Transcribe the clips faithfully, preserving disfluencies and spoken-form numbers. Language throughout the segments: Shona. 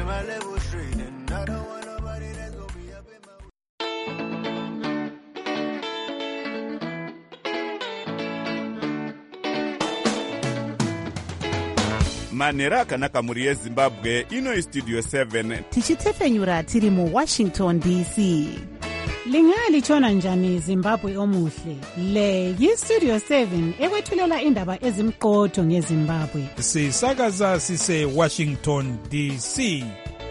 keeping my level straight, and I don't want nobody that's gonna be up in my manhero akanaka mhuri yezimbabwe. Ino istudio seven tichitefenyura tiri muwashington D C. Lingalitshona njani Zimbabwe omuhle? Le yistudio seven ekwethulela indaba ezimqotho ngeZimbabwe. Sisakaza sise Washington D C.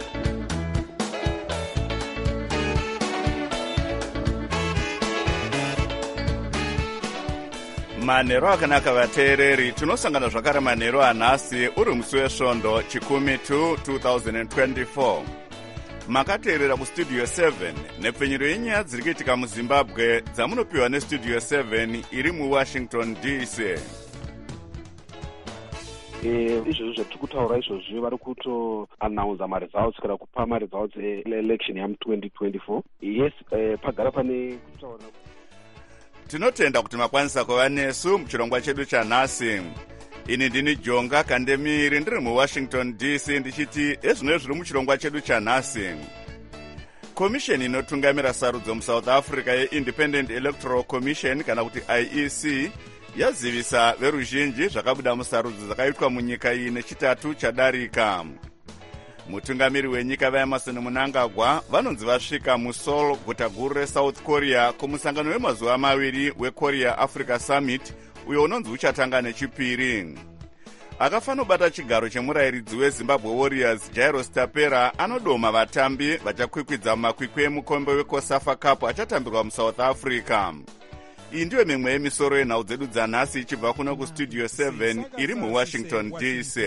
manhero akanaka vateereri. Tinosangana zvakare manhero anhasi uri musi wesvondo chikumi tu two thousand twenty-four. Makateerera kustudio seven nepfenyuro yenyaya dziri kuitika muZimbabwe dzamunopiwa nestudio seven iri muWashington D C. izvozvo zvatiri kutaura izvozvi vari kutoannounza maresults kana kupa maresults election yamu twenty twenty-four. Yes, pagara pane kutaura. Tinotenda kuti makwanisa kuva nesu muchirongwa chedu chanhasi. Ini ndini Jonga Kandemiri ndiri muWashington D C ndichiti ezvino zviri muchirongwa chedu chanhasi. Komisheni inotungamira sarudzo muSouth Africa yeIndependent Electoral Commission kana kuti I E C yazivisa veruzhinji zvakabuda musarudzo dzakaitwa munyika iyi nechitatu chadarika. Mutungamiri wenyika vaEmmerson Mnangagwa vanonzi vasvika muSeoul, guta guru reSouth Korea, kumusangano wemazuva maviri weKorea Africa Summit uyo unonzi uchatanga nechipiri. Akafanobata chigaro chemurayiridzi weZimbabwe Warriors Jairus Tapera anodoma vatambi vachakwikwidza mumakwikwi emukombe weCOSAFA Cup achatambirwa muSouth Africa. Iyi ndiyo mimwe yemisoro yenhau dzedu dzanhasi ichibva kuno kustudio seven iri muWashington D C.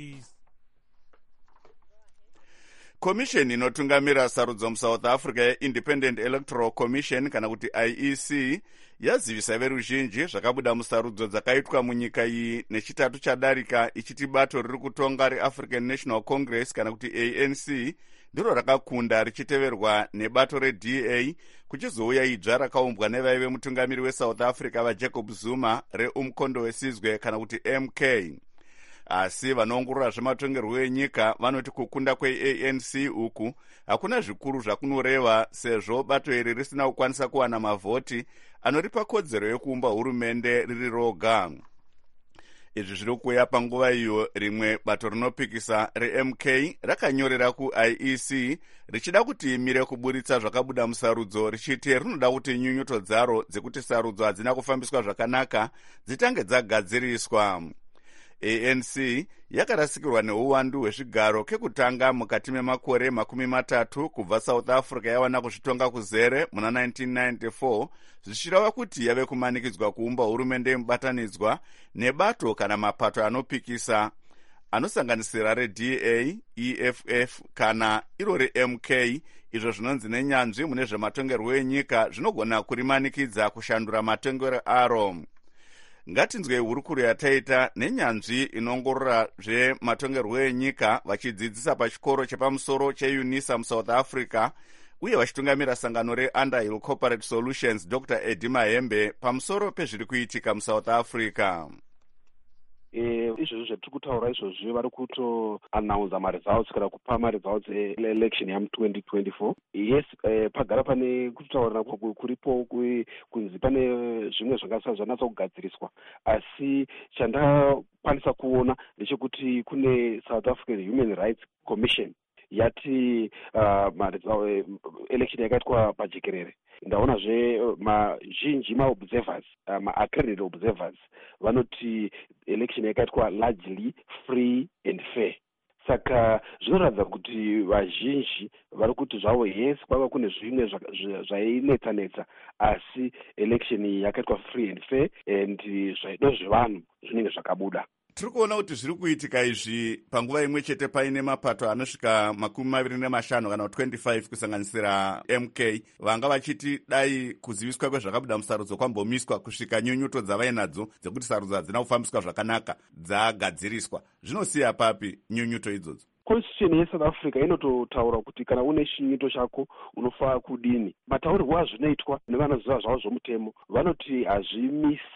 Komisheni inotungamira sarudzo muSouth Africa yeIndependent Electoral Commission kana kuti I E C yazivisa veruzhinji zvakabuda musarudzo dzakaitwa munyika iyi nechitatu chadarika ichiti bato riri kutonga reAfrican National Congress kana kuti A N C ndiro rakakunda richiteverwa nebato reD A kuchizouya idzva rakaumbwa nevaive mutungamiri weSouth Africa vaJacob Zuma reumkondo wesizwe kana kuti M K. Asi vanoongorora zvematongerwo enyika vanoti kukunda kweA N C uku hakuna zvikuru zvakunoreva sezvo bato iri risina kukwanisa kuwana mavhoti anoripa kodzero yekuumba hurumende riri roga. Izvi zviri kuuya panguva iyo rimwe bato rinopikisa reM K rakanyorera kuI E C richida kuti imire kuburitsa zvakabuda musarudzo richiti rinoda kuti nyunyuto dzaro dzekuti sarudzo hadzina kufambiswa zvakanaka dzitange dzagadziriswa. A N C yakarasikirwa neuwandu hwezvigaro kekutanga mukati memakore makumi matatu kubva South Africa yawana kuzvitonga kuzere muna nineteen ninety-four zvichireva kuti yave kumanikidzwa kuumba hurumende yemubatanidzwa nebato kana mapato anopikisa anosanganisira reD A, E F F kana iro reM K, izvo zvinonzi nenyanzvi mune zvematongerwo enyika zvinogona kurimanikidza kushandura matongero aro. Ngatinzwe hurukuro yataita nenyanzvi inongorora zvematongerwo enyika vachidzidzisa pachikoro chepamusoro cheUNISA muSouth Africa uye vachitungamira sangano reUnderhill Corporate Solutions Doctor Eddie Mahembe pamusoro pezviri kuitika muSouth Africa. izvozvo zvatiri kutaura izvozvi vari kutoannounza maresults kana kupa maresults election yamu twenty twenty-four. Yes, pagara pane kutotaura kuripo kunzi pane zvimwe zvakasa zvanatsa kugadziriswa, asi chandakwanisa kuona ndechekuti kune South African Human Rights Commission yati uh, election yakaitwa pajekerere. Ndaonazve mazhinji maobservers uh, maaccredited observers vanoti election yakaitwa largely free and fair. Saka zvinoratidza kuti vazhinji vari kuti zvavo yes kwava kune zvimwe zvainetsa netsa asi election yakaitwa free and fair and zvaido zvevanhu zvinenge zvakabuda. Tiri kuona kuti zviri kuitika izvi panguva imwe chete paine mapato anosvika makumi maviri nemashanu kana twenty-five kusanganisira M K vanga vachiti dai kuziviswa kwezvakabuda musarudzo kwambomiswa kusvika nyunyuto dzavainadzo dzekuti sarudzo hadzina kufambiswa zvakanaka dzagadziriswa. Zvinosiya papi nyunyuto idzodzo? Constitution yeSouth Africa inototaura kuti kana une chinyuto chako unofanira kudini. Mataurirwo azvinoitwa nevanoziva zvavo zvomutemo vanoti hazvimisi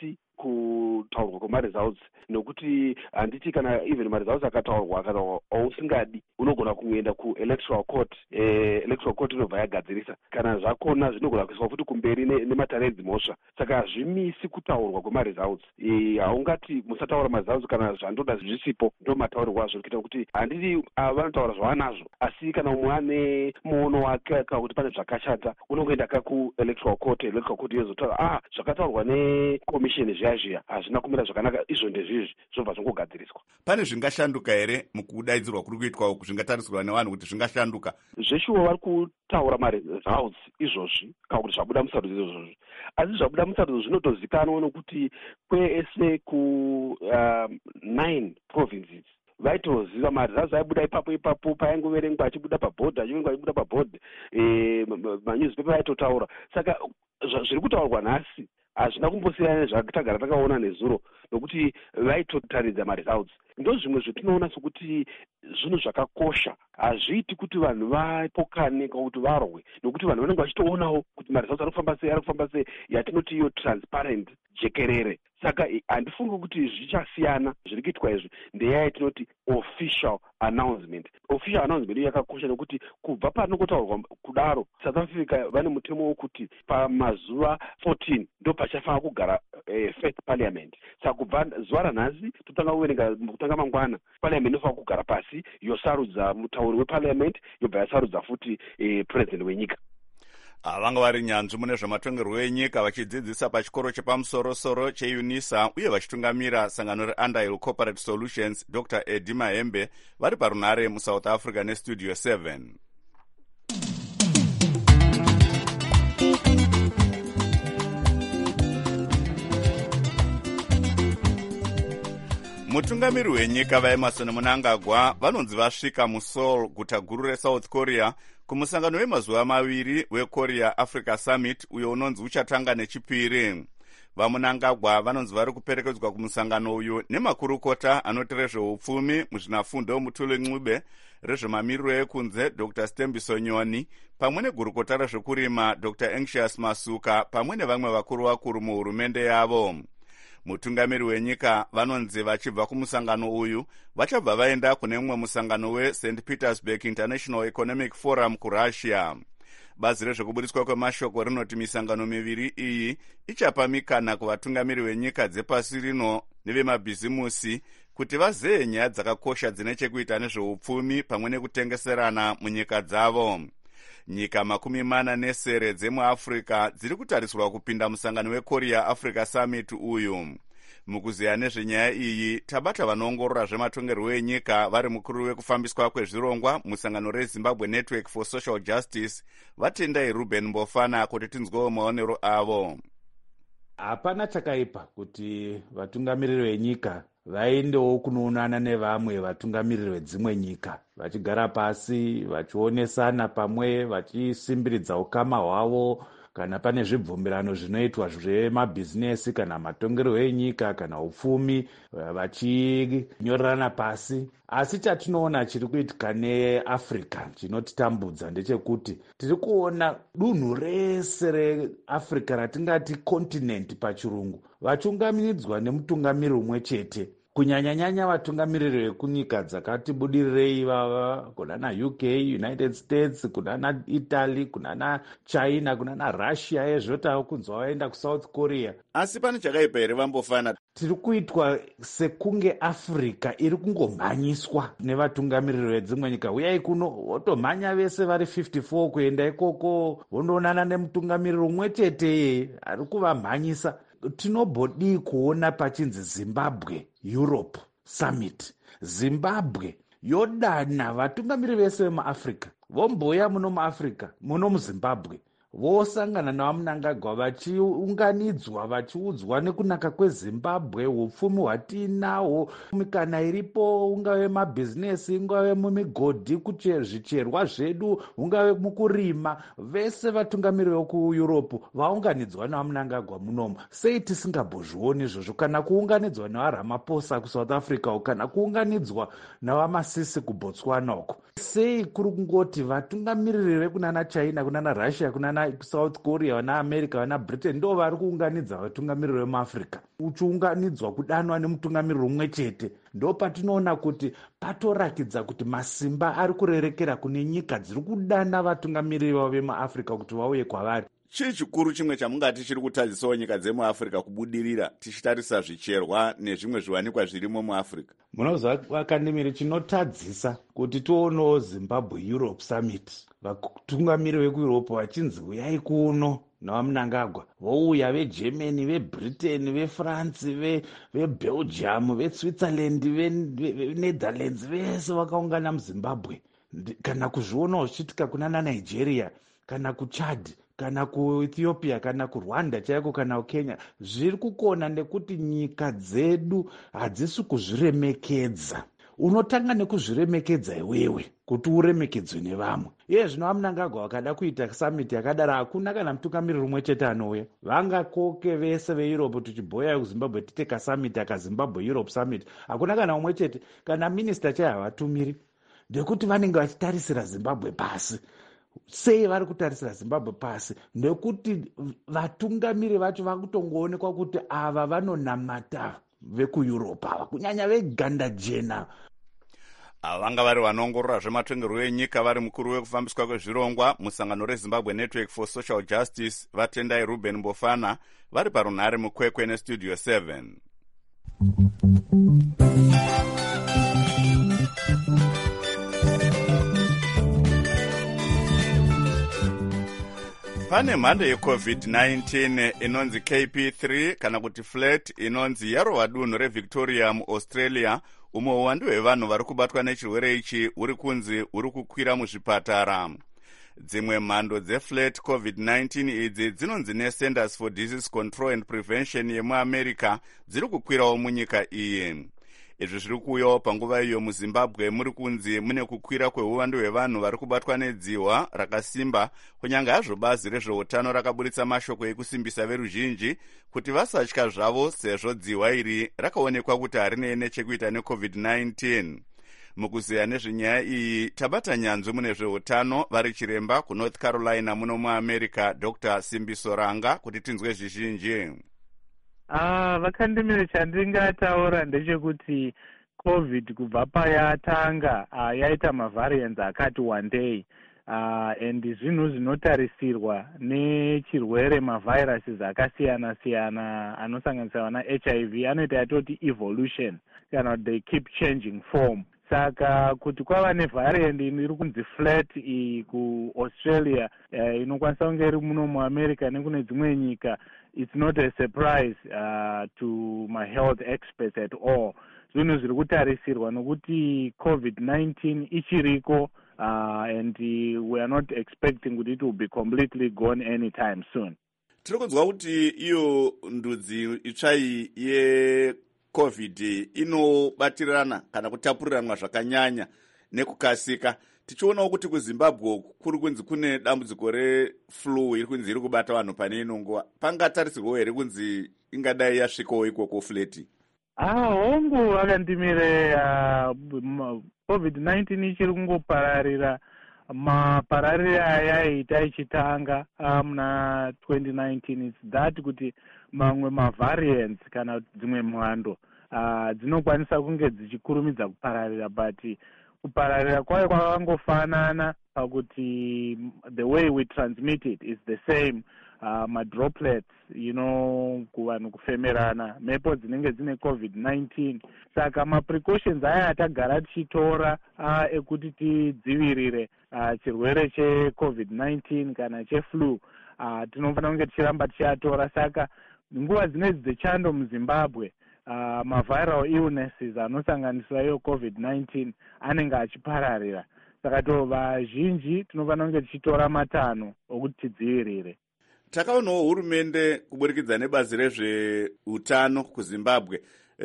kutaurwa kwemaresults, nokuti handiti kana even maresults akataurwa akataurwa ausingadi unogona kuenda kuelectoral court. eh, electoral court inobva yagadzirisa, kana zvakona zvinogona kuiswa futi kumberi nemataredzi mhosva. Saka hazvimisi kutaurwa kwemaresults. Haungati musataura maresults kana zvandoda zvisipo ndo mataurirwo azvo, kuita kuti handiti vanotaura zvavanazvo, asi kana umwe ane muono wake kana kuti pane zvakashata unongoenda ka kuelectoral court. Electoral court yozotaura ah zvakataurwa nekomishini zviya zviya hazvina kumira zvakanaka, izvo ndezvizvi zvobva zvongogadziriswa. Pane zvingashanduka here mukudaidzirwa kuri kuitwa uku, zvingatarisirwa nevanhu kuti zvingashanduka? Zveshuwa vari kutaura maresults izvozvi kana kuti zvabuda musarudzo izvozvi, asi zvabuda musarudzo zvinotozikanwa nokuti kwese ku um, nine provinces vaitoziva maresults aibuda ipapo ipapo, paingoverengwa achibuda pabhodhi achiverengwa achibuda pabhodhi, manewspaper aitotaura. Saka zviri kutaurwa nhasi hazvina kumbosiyana nezvatagara takaona nezuro, nokuti vaitotaridza maresults. Ndo zvimwe zvetinoona sokuti zvinhu zvakakosha, hazviiti kuti vanhu vapokane kana kuti varwe, nokuti vanhu vanenge vachitoonawo kuti maresults ari kufamba sei ari kufamba sei, yatinoti iyo transparent jekerere. Saka handifungi kuti zvichasiyana zviri kuitwa izvi, ndeya yatinoti official announcement. Official announcement iyo yakakosha nokuti kubva panokotaurwa kudaro, South Africa vane mutemo wokuti pamazuva fourteen ndo pachafanira kugara eh, first parliament. Saka kubva zuva ranhasi totanga kuverenga kutanga mangwana, parliament inofanira kugara pasi yosarudza mutauri weparliament, yobva yasarudza futi eh, president wenyika. Vanga vari nyanzvi mune zvematongerwo enyika vachidzidzisa pachikoro chepamusoro-soro cheUNISA uye vachitungamira sangano reUnderhill Corporate Solutions, Doctor Eddie Mahembe, vari parunare muSouth Africa neStudio seven. Mutungamiri wenyika vaEmerson Mnangagwa vanonzi vasvika muSeoul, guta guru reSouth Korea, kumusangano wemazuva maviri weKorea Africa Summit uyo unonzi uchatanga nechipiri. VaMnangagwa vanonzi vari kuperekedzwa kumusangano uyu nemakurukota anoti rezveupfumi muzvinafundo Mutuli Ncube, rezvemamiriro ekunze Doctor Stembiso Nyoni, pamwe negurukota rezvekurima Doctor Anxious Masuka, pamwe nevamwe vakuru vakuru muhurumende yavo. Mutungamiri wenyika vanonzi vachibva kumusangano uyu vachabva vaenda kune mumwe musangano weSaint Petersburg International Economic Forum kuRussia. Bazi rezvekubudiswa kwemashoko rinoti misangano miviri iyi ichapa mikana kuvatungamiri wenyika dzepasi rino nevemabhizimusi kuti vazeye nyaya dzakakosha dzine chekuita nezveupfumi pamwe nekutengeserana munyika dzavo. Nyika makumi mana nesere dzemuAfrica dziri kutarisirwa kupinda musangano weKorea Africa Summit uyu. Mukuziya nezvenyaya iyi tabata vanoongorora zvematongerwo enyika vari mukuru wekufambiswa kwezvirongwa musangano reZimbabwe Network for Social Justice, vatendai Ruben Mbofana kuti tinzwewo maonero avo. Hapana chakaipa kuti vatungamiriri venyika vaendewo kunoonana nevamwe vatungamiriri vedzimwe nyika, vachigara pasi vachionesana pamwe, vachisimbiridza ukama hwavo kana pane zvibvumirano zvinoitwa zvemabhizinesi kana matongerwo enyika kana upfumi, vachinyorerana pasi. Asi chatinoona chiri kuitika neAfrica chinotitambudza ndechekuti tiri kuona dunhu rese reAfrica ratingati continent pachirungu vachungamidzwa nemutungamiri umwe chete, kunyanya-nyanya vatungamiriri vekunyika dzakati budirirei vava, kuna naU K, United States, kuna naItaly, kuna naChina, kuna naRussia, ezvotawo kunzwa vaenda kuSouth Korea. Asi pane chakaipa here Vambofana? Tiri kuitwa sekunge Africa iri kungomhanyiswa nevatungamiriri vedzimwe nyika. Uyai kuno votomhanya vese vari fifty-four kuenda ikoko vondoonana nemutungamiriri umwe chete ari kuvamhanyisa. Tinobodii kuona pachinzi Zimbabwe Europe Summit. Zimbabwe yodana vatungamiriri vese vemuAfrica, vomboya muno muAfrica, muno muZimbabwe, vosangana navaMnangagwa vachiunganidzwa vachiudzwa nekunaka kweZimbabwe, upfumi hwatinahwo, mikana iripo, ungave mabhizinesi, ungave mumigodhi, zvicherwa zvedu, ungave mukurima, vese vatungamiriri vekuEurope vaunganidzwa navaMnangagwa munomu. Sei tisingambozvioni izvozvo? Kana kuunganidzwa navaRamaphosa kuSouth Africa, kana kuunganidzwa navaMasisi kuBotswana uko. Sei kuri kungoti vatungamiriri vekunana China, kunana Russia, kunana vana South Korea, vana America, vana Britain ndo vari kuunganidza vatungamiriri vemuafrica. Uchiunganidzwa kudanwa nemutungamiriri umwe chete, ndo patinoona kuti patorakidza kuti masimba ari kurerekera kune nyika dziri kudana vatungamiriri vavo vemuafrica kuti vauye kwavari. Chii chikuru chimwe chamungati chiri kutadzisawo nyika dzemuafrica kubudirira tichitarisa zvicherwa nezvimwe zviwanikwa zvirimo muafrica? Munoziva vakandimiri, chinotadzisa kuti tionewo Zimbabwe Europe Summit, vatungamiriri vekueurope vachinzi uyai kuno navamunangagwa, vouya vegermany, vebritain, vefrance, vebelgium, veswitzerland, venetherlands, vese vakaungana muzimbabwe. Kana kuzvionawo zvichiitika kuna nanigeria, kana kuchad, kana kuethiopia, kana kurwanda chaiko, kana kukenya, zviri kukona nekuti nyika dzedu hadzisi kuzviremekedza. Unotanga nekuzviremekedza iwewe kuti uremekedzwe nevamwe. Iye zvino vamunangagwa vakada kuita summit yakadaro, hakuna kana mutungamiriri umwe chete anouya. Vangakoke vese veeurope tichibhoya kuzimbabwe titeka summit aka Zimbabwe Europe Summit, hakuna kana umwe chete. Kana minista chai havatumiri, ndekuti vanenge vachitarisira Zimbabwe pasi. Sei vari kutarisira Zimbabwe pasi? Ndekuti vatungamiri vacho vakutongoonekwa kuti ava vanonamata vekueurope ava, kunyanya veganda jena. Vanga vari vanoongorora zvematongerwo enyika vari mukuru wekufambiswa kwezvirongwa musangano reZimbabwe Network for Social Justice, Vatendai Ruben Mbofana, vari parunhare mukwekwe nestudio seven. Pane mhando yecovid nineteen inonzi K P three kana kuti flat inonzi yarova dunhu reVictoria muAustralia, umwe uwandu hwevanhu vari kubatwa nechirwere ichi uri kunzi uri kukwira muzvipatara. Dzimwe mhando dzeflat covid nineteen idzi dzinonzi neCenters for Disease Control and Prevention yemuamerica dziri kukwirawo munyika iyi. Izvi zviri kuuyawo panguva iyo muZimbabwe muri kunzi mune kukwira kweuwandu hwevanhu vari kubatwa nedzihwa rakasimba, kunyange hazvo bazi rezveutano rakaburitsa mashoko ekusimbisa veruzhinji kuti vasatya zvavo sezvo dzihwa iri rakaonekwa kuti harinei nechekuita necovid nineteen. Mukuzeya nezvenyaya iyi tabata nyanzvi mune zveutano vari chiremba kuNorth Carolina muno muAmerica, Doctor Simbiso Ranga, kuti tinzwe zvizhinji. Ah, vakandimire chandingataura ndechekuti covid kubva payatanga uh, yaita mavariants akati wandei uh, and zvinhu zvinotarisirwa nechirwere maviruses akasiyana siyana anosanganisira vana H I V anoita yatoti evolution kana they keep changing form. Saka kuti kwava nevariant iri kunzi flat iyi kuAustralia uh, inokwanisa kunge iri muno muAmerica nekune dzimwe nyika, it's not a surprise uh, to my health experts at all. Zvinhu zviri kutarisirwa nokuti covid nineteen ichiriko uh, and uh, we are not expecting kuti it will be completely gone anytime soon. Tiri kunzwa kuti iyo ndudzi itsvai yecovid inobatirana kana kutapuriranwa zvakanyanya nekukasika. Tichionawo kuti kuZimbabwe kuri kunzi kune dambudziko reflu iri kunzi iri kubata vanhu pane ino nguva. Pangatarisirwa here kunzi ingadai yasvikawo ikoko fleti? Ah, hongu vakandimire uh, covid nineteen ichiri kungopararira mapararire ayaita ichitanga muna um, twenty nineteen. It's that kuti mamwe mavariants kana dzimwe mhando uh, dzinokwanisa kunge dzichikurumidza kupararira, but kupararira kwayo kwakangofanana pakuti the way we transmit it is the same. Uh, madroplets, you know, kuvanhu kufemerana mhepo dzinenge dzine covid nineteen. Saka maprecautions aya atagara tichitora uh, ekuti tidzivirire uh, chirwere checovid nineteen kana cheflu uh, tinofanira kunge tichiramba tichiatora. Saka nguva dzinedzi dzechando muZimbabwe uh, maviral illnesses anosanganisira iyo covid nineteen anenge achipararira. Saka to vazhinji tinofanira kunge tichitora matanho okuti tidzivirire. Takaonawo hurumende kuburikidza nebazi rezveutano kuZimbabwe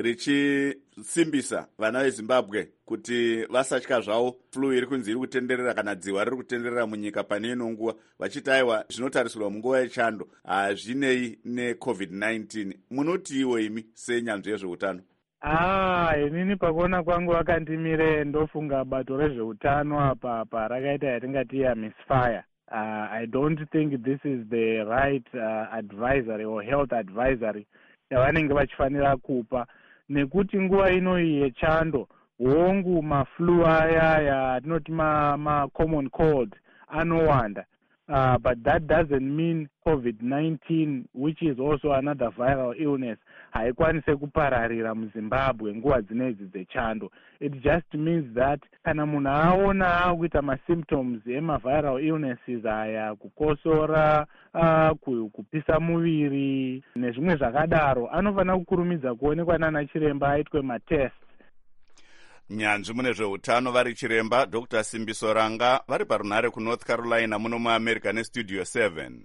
richisimbisa vana veZimbabwe kuti vasatya zvavo flu iri kunzi iri kutenderera kana dzihwa riri kutenderera munyika pane ino nguva, vachiti aiwa zvinotarisirwa munguva yechando hazvinei necovid nineteen. Munoti iwo imi senyanzvi yezveutano? Ah, inini pakuona kwangu vakandimire ndofunga bato rezveutano apa apa rakaita yatingati ya misfire. uh, I don't think this is the right uh, advisory or health advisory yavanenge vachifanira kupa, nekuti nguva ino yechando hongu maflu aya yatinoti ma, ma common cold anowanda. Uh, but that doesn't mean COVID nineteen, which is also another viral illness, haikwanise kupararira muZimbabwe nguva dzinedzi dzechando. It just means that kana munhu aona akuita masymptoms ema-viral illnesses aya, kukosora, uh, kupisa muviri nezvimwe zvakadaro, anofanira kukurumidza kuonekwa nana chiremba aitwe matest. Nyanzvi mune zveutano vari chiremba Doctor Simbiso Ranga vari parunhare kuNorth Carolina muno muAmerica neStudio seven.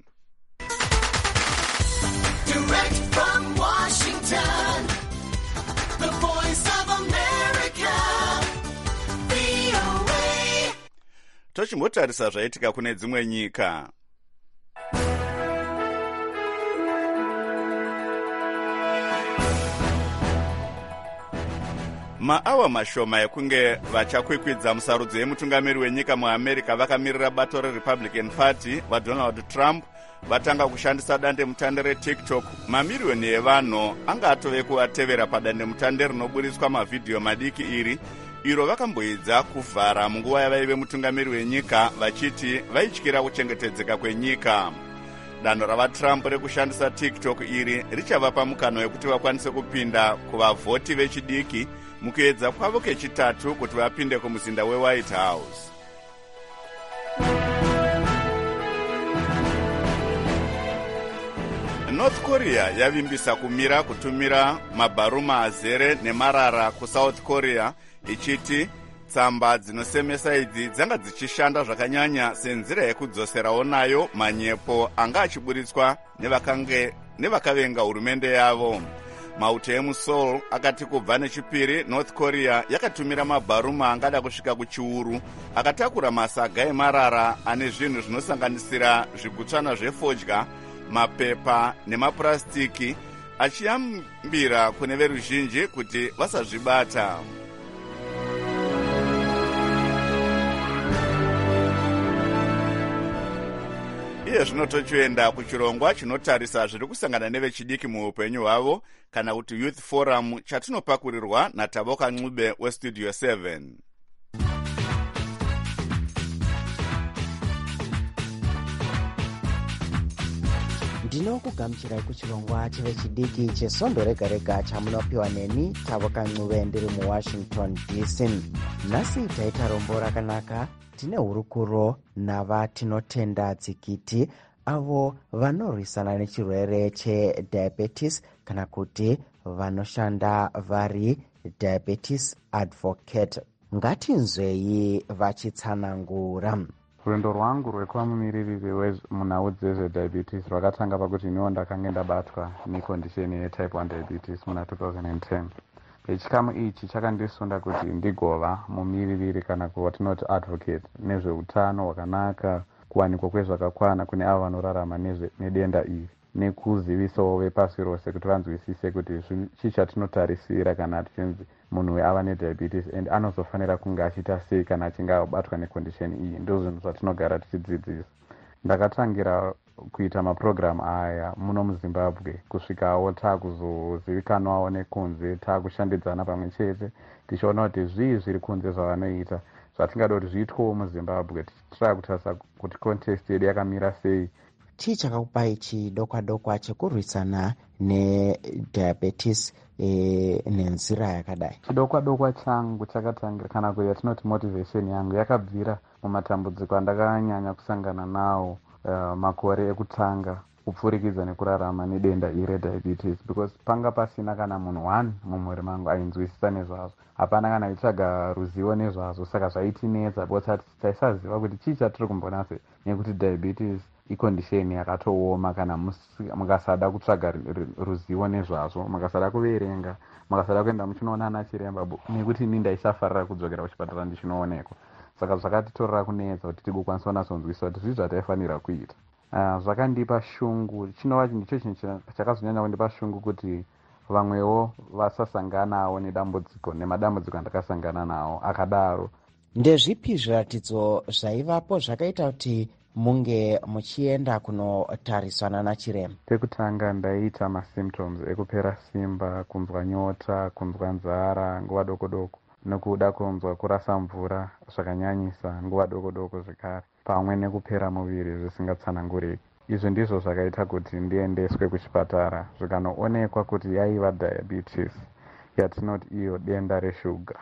Direct from Washington, the voice of America, V O A. Tochimbotarisa zvaitika kune dzimwe nyika. Maawa mashoma ekunge vachakwikwidza musarudzo yemutungamiri wenyika muAmerica vakamirira bato reRepublican Party vaDonald Trump vatanga kushandisa dande mutande reTikTok. Mamiriyoni evanhu anga atove kuvatevera padande mutande rinoburiswa mavhidhiyo madiki iri, iro vakamboedza kuvhara munguva yavaive mutungamiri wenyika vachiti vaityira kuchengetedzeka kwenyika. Dando ravaTrump rekushandisa TikTok iri richavapa mukana wekuti vakwanise kupinda kuvavhoti vechidiki mukuedza kwavo kechitatu kuti vapinde kumuzinda weWhite House. North Korea yavimbisa kumira kutumira mabharuma azere nemarara kuSouth Korea, ichiti tsamba dzinosemesa idzi dzanga dzichishanda zvakanyanya senzira yekudzoserawo nayo manyepo anga achiburitswa nevakange nevakavenga hurumende yavo. Mauto emuSeoul akati kubva nechipiri North Korea yakatumira mabharuma angada kusvika kuchiuru akatakura masaga emarara ane zvinhu zvinosanganisira zvigutswana zvefodya, mapepa nemapurasitiki, achiyambira kune veruzhinji kuti vasazvibata. Iye zvino tochienda kuchirongwa chinotarisa zviri kusangana nevechidiki muupenyu hwavo, kana kuti Youth Forum, chatinopakurirwa naTaboka Ncube weStudio seven. Ndinokugamuchirai kuchirongwa chevechidiki chesondo rega rega chamunopiwa neni Taboka Ncube ndiri muWashington D C. Nhasi taita rombo rakanaka. Tine hurukuro navatinotenda dzikiti avo vanorwisana nechirwere chediabetes kana kuti vanoshanda vari diabetes advocate. Ngatinzwei vachitsanangura. Rwendo rwangu rwekuva mumiririri munhau dzezvediabetes rwakatanga pakuti iniwo ndakanga ndabatwa nekondisheni yetype one diabetes muna two thousand ten. Chikamu ichi chakandisunda kuti ndigova mumiririri kana kuwatinoti advocate nezveutano hwakanaka, kuwanikwa kwezvakakwana kune avo vanorarama nedenda iri, nekuzivisawo vepasi rose kuti vanzwisise kuti chii chatinotarisira kana tichinzi munhu ava nediabetes and anozofanira kunge achiita sei kana achinge abatwa nekondisheni iyi. Ndizvo zvinhu zvatinogara tichidzidzisa. Ndakatangira kuita mapurogiramu aya muno muZimbabwe kusvikawo taakuzozivikanwawo nekunze, taakushandidzana pamwe chete tichiona kuti zvii zviri kunze zvavanoita zvatingada kuti zviitwewo muZimbabwe, tichitraa kutarisa kuti contest yedu yakamira sei. Chii chakakupai chidokwa dokwa chekurwisana nediabetes e, nenzira yakadai? Chidokwa dokwa changu chakatangira kana kuti yatinoti motivation yangu yakabvira mumatambudziko andakanyanya kusangana nawo uh, makore ekutanga kupfurikidza nekurarama nedenda iri rediabetes, because panga pasina kana munhu one mumhuri mangu ainzwisisa nezvazvo, hapana kana aitsvaga ruzivo nezvazvo, saka zvaitinetsa because taisaziva kuti chii chatiri kumbona sei, nekuti diabetes ikondisheni yakatooma kana mukasada kutsvaga ruzivo nezvazvo, mukasada kuverenga, mukasada kuenda muchinoona ana chiremba, nekuti ini ndaisafarira kudzokera kuchipatara ndichinoonekwa. Saka zvakatitorera kunetsa kuti tigokwanisa kunasonzwisisa kuti zvii zvataifanira kuita. Uh, zvakandipa shungu, chinova ndicho chinhu chakazonyanya kundipa shungu kuti vamwewo vasasanganawo nedambudziko nemadambudziko andakasangana nawo akadaro. Ndezvipi zviratidzo zvaivapo zvakaita kuti munge muchienda kunotarisana nachiremba? Pekutanga ndaita masymptoms ekupera simba, kunzwa nyota, kunzwa nzara nguva doko doko, nekuda kunzwa kurasa mvura zvakanyanyisa nguva doko doko zvekare, pamwe nekupera muviri zvisingatsananguriki. Izvi ndizvo zvakaita kuti ndiendeswe kuchipatara zvikanoonekwa kuti yaiva diabetes, yatinoti iyo denda reshuga.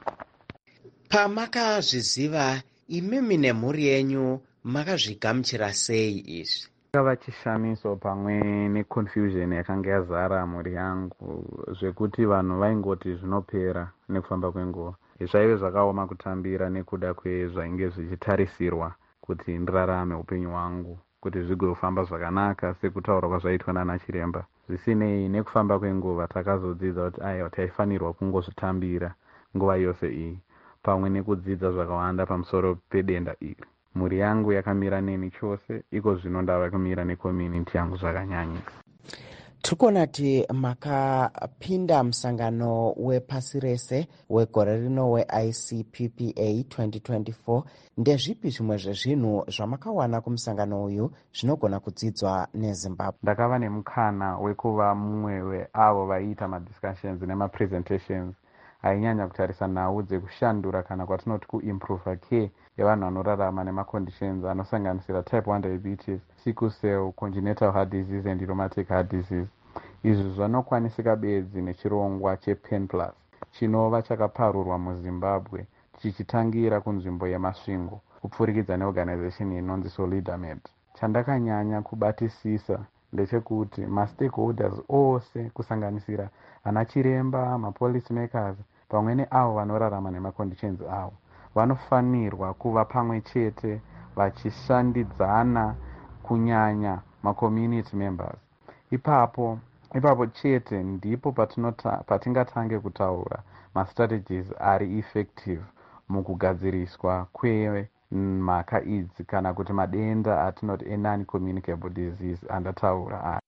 Pamakazviziva imimi nemhuri yenyu makazvigamuchira sei izvi? Chakava chishamiso pamwe neconfusion yakanga yazara mhuri yangu, zvekuti vanhu vaingoti zvinopera nekufamba kwenguva. Zvaive zvakaoma kutambira nekuda kwezvainge zvichitarisirwa kuti ndirarame upenyu hwangu, kuti zvigofamba zvakanaka sekutaura kwazvaitwa nana chiremba. Zvisinei, nekufamba kwenguva takazodzidza kuti aiwa taifanirwa kungozvitambira nguva yose iyi, pamwe nekudzidza zvakawanda pamusoro pedenda iri. Mhuri yangu yakamira neni chose, iko zvino ndava kumira necommunity yangu zvakanyanyisa. Tikona kuti makapinda musangano wepasi rese wegore rino we-I C P P A twenty twenty-four. Ndezvipi zvimwe zvezvinhu zvamakawana kumusangano uyu zvinogona kudzidzwa neZimbabwe? Ndakava nemukana wekuva mumwe weavo vaiita madiscussions nemapresentations ainyanya kutarisa nhau dzekushandura kana kwatinoti kuimprove care yevanhu vanorarama nemaconditions anosanganisira type one diabetes, sickle cell, congenital heart disease and rheumatic heart disease. Izvi zvanokwanisika bedzi nechirongwa chepen plus chinova chakaparurwa muZimbabwe chichitangira kunzvimbo yemasvingo kupfurikidza neorganization inonzi Solidamed. Chandakanyanya kubatisisa ndechekuti mastakeholders ose kusanganisira ana chiremba, mapolice makers pamwe neavo vanorarama nemaconditions avo vanofanirwa kuva pamwe chete vachishandidzana, kunyanya macommunity members. Ipapo ipapo chete ndipo patingatange kutaura mastrategies ari effective mukugadziriswa kwemhaka idzi kana kuti madenda atinoti non-communicable disease andataura ari.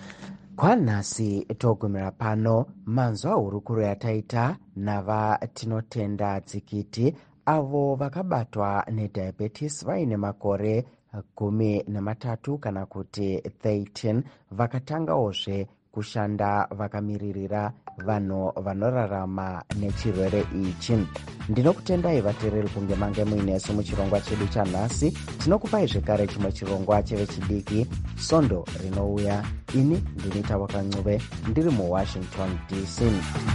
Kwanhasi togumira pano manzwa hurukuro yataita navatinotenda tsikiti avo vakabatwa nediabetes vaine makore gumi nematatu kana kuti thirteen, vakatangaozve kushanda vakamiririra vanhu vanorarama nechirwere ichi. Ndinokutendai vateereri kunge mange muinesu muchirongwa chedu chanhasi. Tinokupai zvekare chimwe chirongwa chevechidiki Sondo rinouya. Ini ndini Tawaka Ncube ndiri muWashington D C.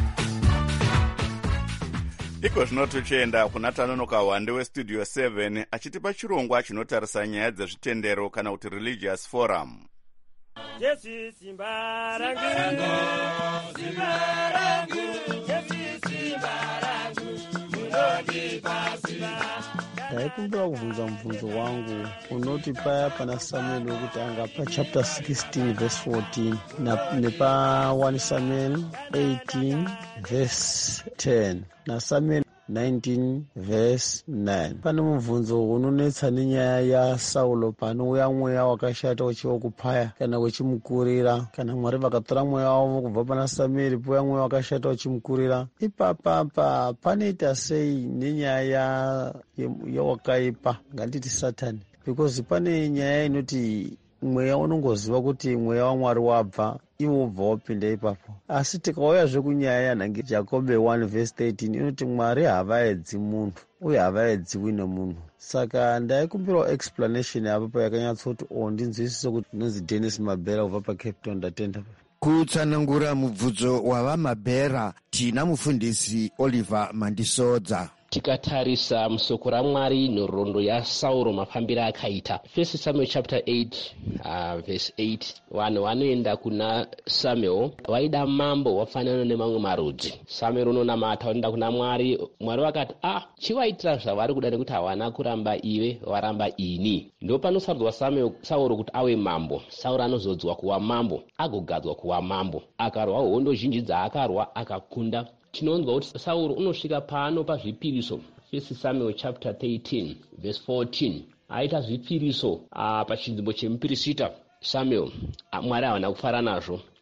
Iko zvino tochienda kuna Tanonoka Wande westudio seven achitipa chirongwa chinotarisa nyaya dzezvitendero kana kuti religious forum. Jesi simba rangu, simba rangu, Jesi simba rangu, munoti pasiba. Ndaikumbira kubvunza mubvunzo wangu unoti paya pana Samuel wekutanga pa chapter sixteen verse fourteen nepa one Samuel eighteen verse ten na Samuel nineteen verse nine. Pane mubvunzo unonetsa nenyaya ya Saulo panouya mweya wakashata uchiva kupaya kana uchimukurira, kana Mwari vakatora mweya wavo kubva pana Samueri pouya mweya wakashata uchimukurira. Ipapapa panoita sei nenyaya yawakaipa, nganditi Satani? Because pane nyaya inoti mweya unongoziva kuti mweya waMwari wabva, iwo ubva wapinda ipapo. Asi tikauyazve kunyaya yanhange Jakobe one verse thirteen inoti Mwari havaedzi munhu uye havaedziwi nemunhu. Saka ndaikumbirawo explanation apo payakanyatsoti o ndinzwisise kuti nonzi Dennis Mabera ubva paCape Town. Ndatenda kutsanangura mubvunzo wavaMabera. Tina mufundisi Oliver Mandisodza. Tikatarisa musoko raMwari nhoroondo yaSauro mafambiro akaita, First Samuel chapter eight uh, verse eight, vanhu vanoenda kuna Samuel vaida mambo wafanana nemamwe marudzi. Samuel unonamata unoenda kuna Mwari. Mwari vakati ah chivaitira zvavari kuda nekuti havana kuramba iwe, varamba ini. Ndo panosarudzwa Samuel Sauro kuti ave mambo. Sauro anozodzwa kuva mambo agogadzwa kuva mambo, akarwa hondo zhinji dzaakarwa akakunda. Tinonzwa kuti Sauro unosvika pano pazvipiriso. First Samuel chapter thirteen verse fourteen, aita zvipiriso uh, pachinzvimbo chemupirisita Samuel. uh, Mwari havana kufara nazvo.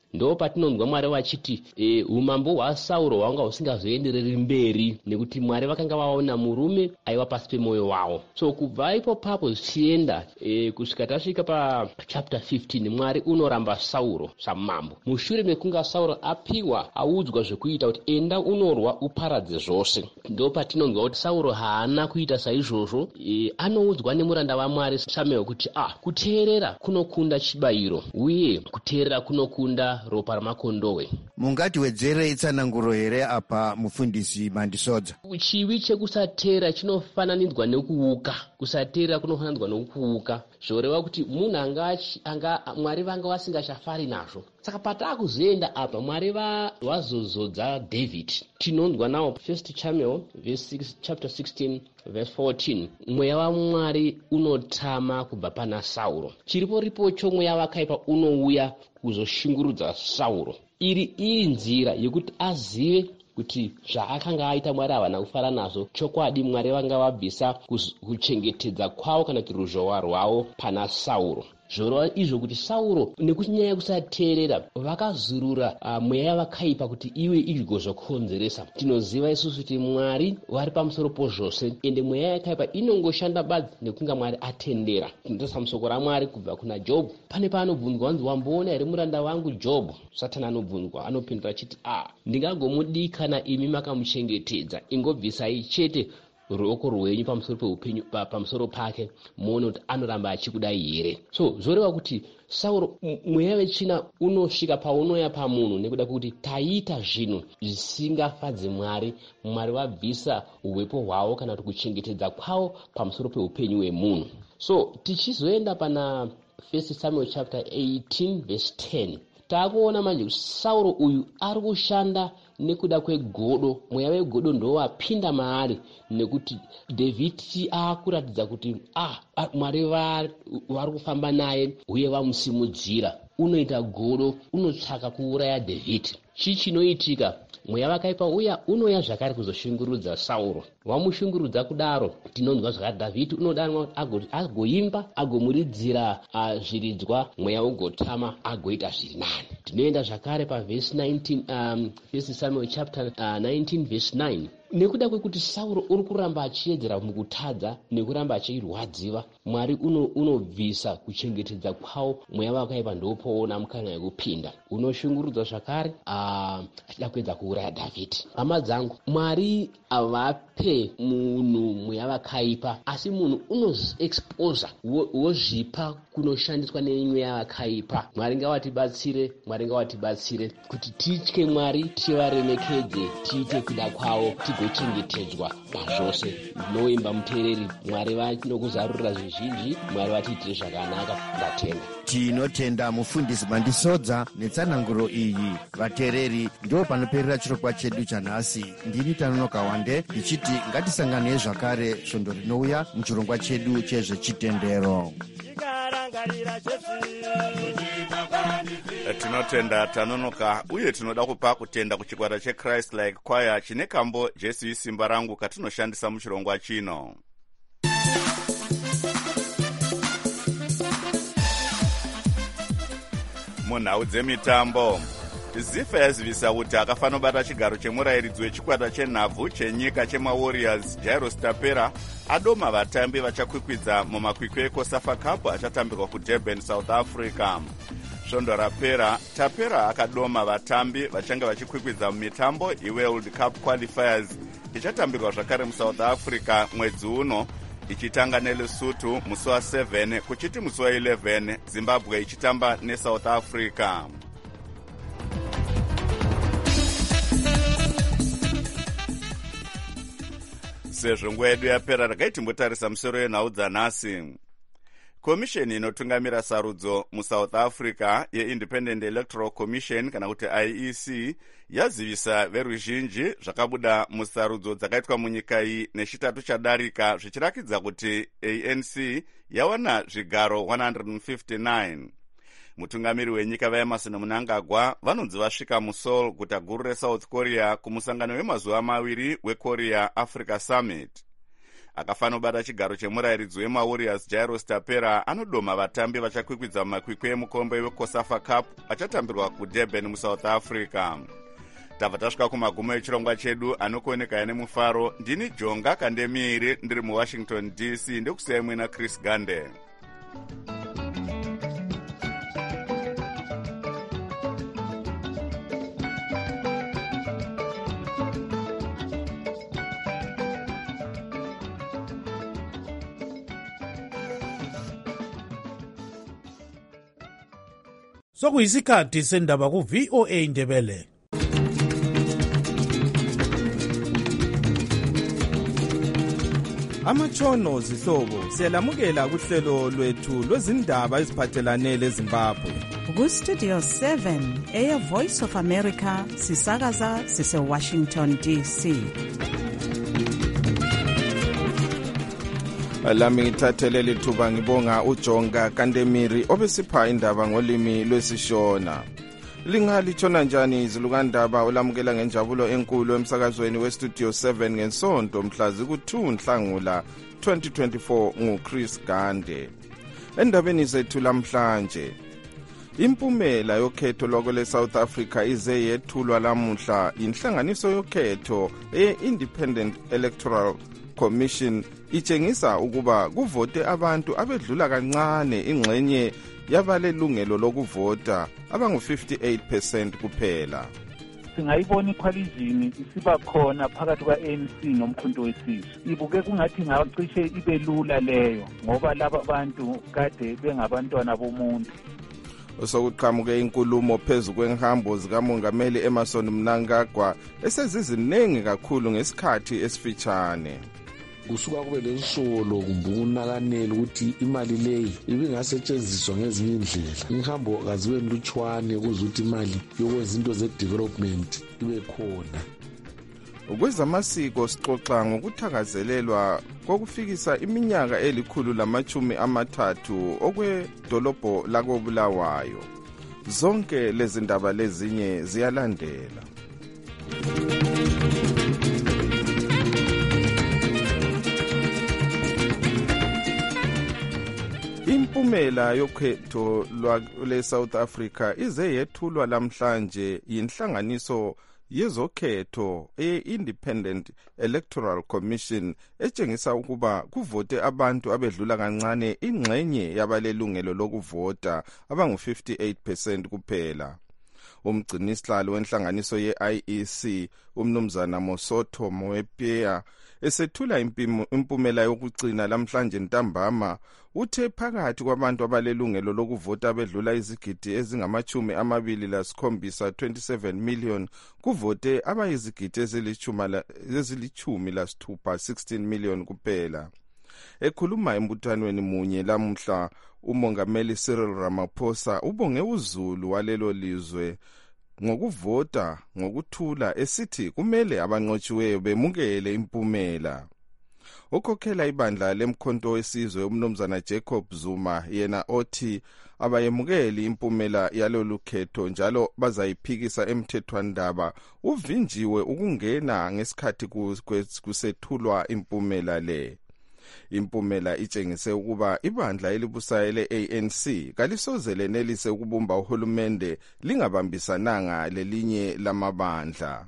ndo patinonzwa Mwari vachiti e, umambo hwaSauro hwanga husingazoendereri mberi nekuti Mwari vakanga vaona murume aiva pasi pemwoyo wavo. So kubva ipo papo zvichienda e, kusvika tasvika pachapter fifteen, Mwari unoramba Sauro samambo. Mushure mekunga Sauro apiwa audzwa zvekuita kuti enda unorwa uparadze zvose, ndo patinonzwa kuti Sauro haana kuita saizvozvo. E, anoudzwa nemuranda waMwari Samuel kuti ah, kuteerera kunokunda chibayiro uye kuteerera kunokunda ropa ramakondowe. Mungati wedzere itsananguro here apa mufundisi Mandisodza? Chivi chekusateera chinofananidzwa nekuuka. Kusateera kunofananidzwa nekuuka, zvoreva kuti munhu anga anga Mwari vanga vasingachafari nazvo. Saka patakuzoenda apa Mwari vazozodza David, tinonzwa nawo first Samuel verse six, chapter sixteen verse fourteen, mweya waMwari unotama kubva pana Sauro. Chiripo ripocho mweya wakaipa unouya kuzoshungurudza Sauro. Iri iri nzira yekuti azive kuti zvaakanga aita Mwari havana kufara nazvo. Chokwadi Mwari vanga vabvisa kuchengetedza kwavo kana kuti ruzhowa rwavo pana Sauro. Zvorova izvo kuti Sauro nekunyaya kusateerera vakazurura uh, mweya vakaipa kuti iwe igozokonzeresa. Tinoziva isusu kuti Mwari vari pamusoro pozvose, ende mweya yakaipa inongoshanda badzi nekunga Mwari atendera. Tinotarisa musoko raMwari kubva kuna Job. Pane paanobvunzwa wanzi wamboona here muranda wangu Job? Satani anobvunzwa, anopindura achiti ah, ndingagomudikana imi makamuchengetedza, ingobvisai chete ruoko rwenyu pamusoro peupenyu pa, pamusoro pake muone kuti anoramba achikudai here. So zvoreva kuti Sauro mweya wechina unosvika paunoya pamunhu nekuda kuti taita zvinhu zvisingafadzi Mwari. Mwari wabvisa uwepo hwavo kana kuti kuchengetedza kwavo pamusoro peupenyu hwemunhu. So tichizoenda pana first Samuel chapter eighteen verse ten, takuona manje kuti Sauro uyu ari kushanda nekuda kwegodo. Mweya wegodo ndo wapinda maari nekuti David akuratidza kuti ah, Mwari vari kufamba naye uye vamusimudzira. Unoita godo, unotsvaka kuuraya David. Chii chinoitika? Mweya wakaipa uya unoya zvakare kuzoshungurudza Sauro. Wamushungurudza kudaro, tinonzwa zvakati David unodanwa agoimba agomuridzira uh, zviridzwa, mweya ugotama agoita zviri nani. Tinoenda zvakare paverse nineteen, um, first Samuel chapter uh, nineteen verse nine. Nekuda kwekuti Sauro uri kuramba achiedzera mukutadza nekuramba achirwadziwa, Mwari unobvisa uno kuchengetedza kwawo. Mweya wakaipa ndopoona mukana yekupinda unoshungurudza zvakare uh, achida kuedza kuuraya David. Hama dzangu, Mwari avape munhu mweya wakaipa, asi munhu unoexposa wozvipa kunoshandiswa nemweya wakaipa. Mwari ngawatibatsire, Mwari ngawatibatsire kuti titye Mwari, tivaremekedze, tiite kuda kwawo, tigochengetedzwa pazvose. Noimba muteereri, Mwari vanokuzarurira zvizhinji, Mwari vatiitire zvakanaka. Ndatenda. Tinotenda mufundisi Mandisodza netsananguro iyi. Vateereri, ndo panoperera chirongwa chedu chanhasi. Ndini Tanonoka Wande ndichiti ngatisanganei zvakare svondo rinouya muchirongwa chedu chezvechitendero. Tinotenda Tanonoka, uye tinoda kupa kutenda kuchikwata cheChrist Like Choir chine kambo Jesu isimba rangu katinoshandisa muchirongwa chino. Munhau dzemitambo, Zifa yazivisa kuti akafanira kubata chigaro chemurayiridzi wechikwata chenhabvu chenyika chemaWarriors Jairus Tapera adoma vatambi vachakwikwidza mumakwikwi eCosafa Cup achatambirwa kuDurban, South Africa. Svondo rapera, Tapera akadoma vatambi vachange vachikwikwidza mumitambo iWorld Cup Qualifiers ichatambirwa zvakare muSouth Africa mwedzi uno, ichitanga neLesotho musi wa seven kuchiti musi wa eleven Zimbabwe ichitamba neSouth Africa. Sezvo nguva yedu yapera, regai timbotarisa musoro yenhau dzanhasi. Komisheni inotungamira sarudzo muSouth Africa yeIndependent Electoral Commission kana kuti I E C yazivisa veruzhinji zvakabuda musarudzo dzakaitwa munyika iyi nechitatu chadarika, zvichirakidza kuti A N C yawana zvigaro one hundred fifty-nine. Mutungamiri wenyika vaEmmerson Mnangagwa vanonzi vasvika muSeoul, guta guru reSouth Korea, kumusangano wemazuva maviri weKorea Africa Summit. akafanira kubata chigaro chemurairidzi wemawarriors Jairus Tapera anodoma vatambi vachakwikwidza mumakwikwi emukombe weCOSAFA Cup achatambirwa kuDurban muSouth Africa. Tabva tasvika kumagumo echirongwa chedu anokuoneka nemufaro. Ndini Jonga Kandemiri ndiri muWashington D C ndekusiyai mwena Chris Gande. Sokuyisikhathi sendaba ku V O A Ndebele. Amatshono zihlobo siyalamukela kuhlelo lwethu lwezindaba eziphathelane leZimbabwe. Ku Studio seven eya Voice of America sisakaza sise Washington D C. Lami ngithathele lithuba ngibonga uJonga Kandemiri obesipha indaba ngolimi lwesishona. Linghalitshona njani izilukandaba olamukela ngenjabulo enkulu emsakazweni weStudio seven ngensonto mhla ziku-two Nhlangula twenty twenty-four nguChris Gande. Endabeni zethu lamhlanje, impumela yokhetho lwakole South Africa ize yethulwa lamuhla inhlanganiso yokhetho e-Independent Electoral Commission itshengisa ukuba kuvote abantu abedlula kancane ingxenye yabalelungelo lokuvota abangu fifty-eight percent kuphela. Singayibona icoalition isiba khona phakathi kwa-A N C nomkhonto wesizwe. Ibuke kungathi ngacishe ibe lula leyo ngoba laba bantu kade bengabantwana bomuntu. Osokuqhamuke inkulumo phezu kwenhambo zikamongameli Emmerson Mnangagwa eseziziningi kakhulu ngesikhathi esifitshane. Kusuka kube lesisolo kumbe ukunakanela ukuthi imali leyi ibingasetshenziswa ngezinye indlela. Inhambo kazibe mlutshwane ukuze ukuthi imali yokwezinto ze-development ibe khona. Ukwezamasiko sixoxa ngokuthakazelelwa kokufikisa iminyaka elikhulu lamachumi amathathu okwedolobho lakobulawayo. Zonke lezi ndaba lezinye ziyalandela. Impumela yokhetho lwale South Africa ize yethulwa lamhlanje yinhlanganiso yezokhetho e-Independent Electoral Commission etshengisa ukuba kuvote abantu abedlula kancane ingxenye yabalelungelo lokuvota abangu fifty-eight percent kuphela. Umgcinisihlalo wenhlanganiso ye-I E C umnumzana Mosotho Moepea esethula impumela yokucina lamhlanje ntambama uthe phakathi kwabantu abalelungelo lokuvota bedlula izigidi ezingamachumi amabili lasikhombisa twenty-seven million kuvote abayizigidi ezilichumi lasithupha sixteen million kuphela. Ekhuluma embuthanweni munye lamhla umongameli Cyril Ramaphosa ubonge uzulu walelo lizwe ngokuvota ngokuthula esithi kumele abanqotshiweyo bemukele impumela. Ukhokhela ibandla lemkhonto wesizwe umnumzana Jacob Zuma yena othi abayemukeli impumela yalolu khetho njalo bazayiphikisa emthethwandaba uvinjiwe ukungena ngesikhathi kusethulwa impumela le. Impumela itshengise ukuba ibandla elibusayo le-A N C kalisoze lenelise ukubumba uhulumende lingabambisananga lelinye lamabandla.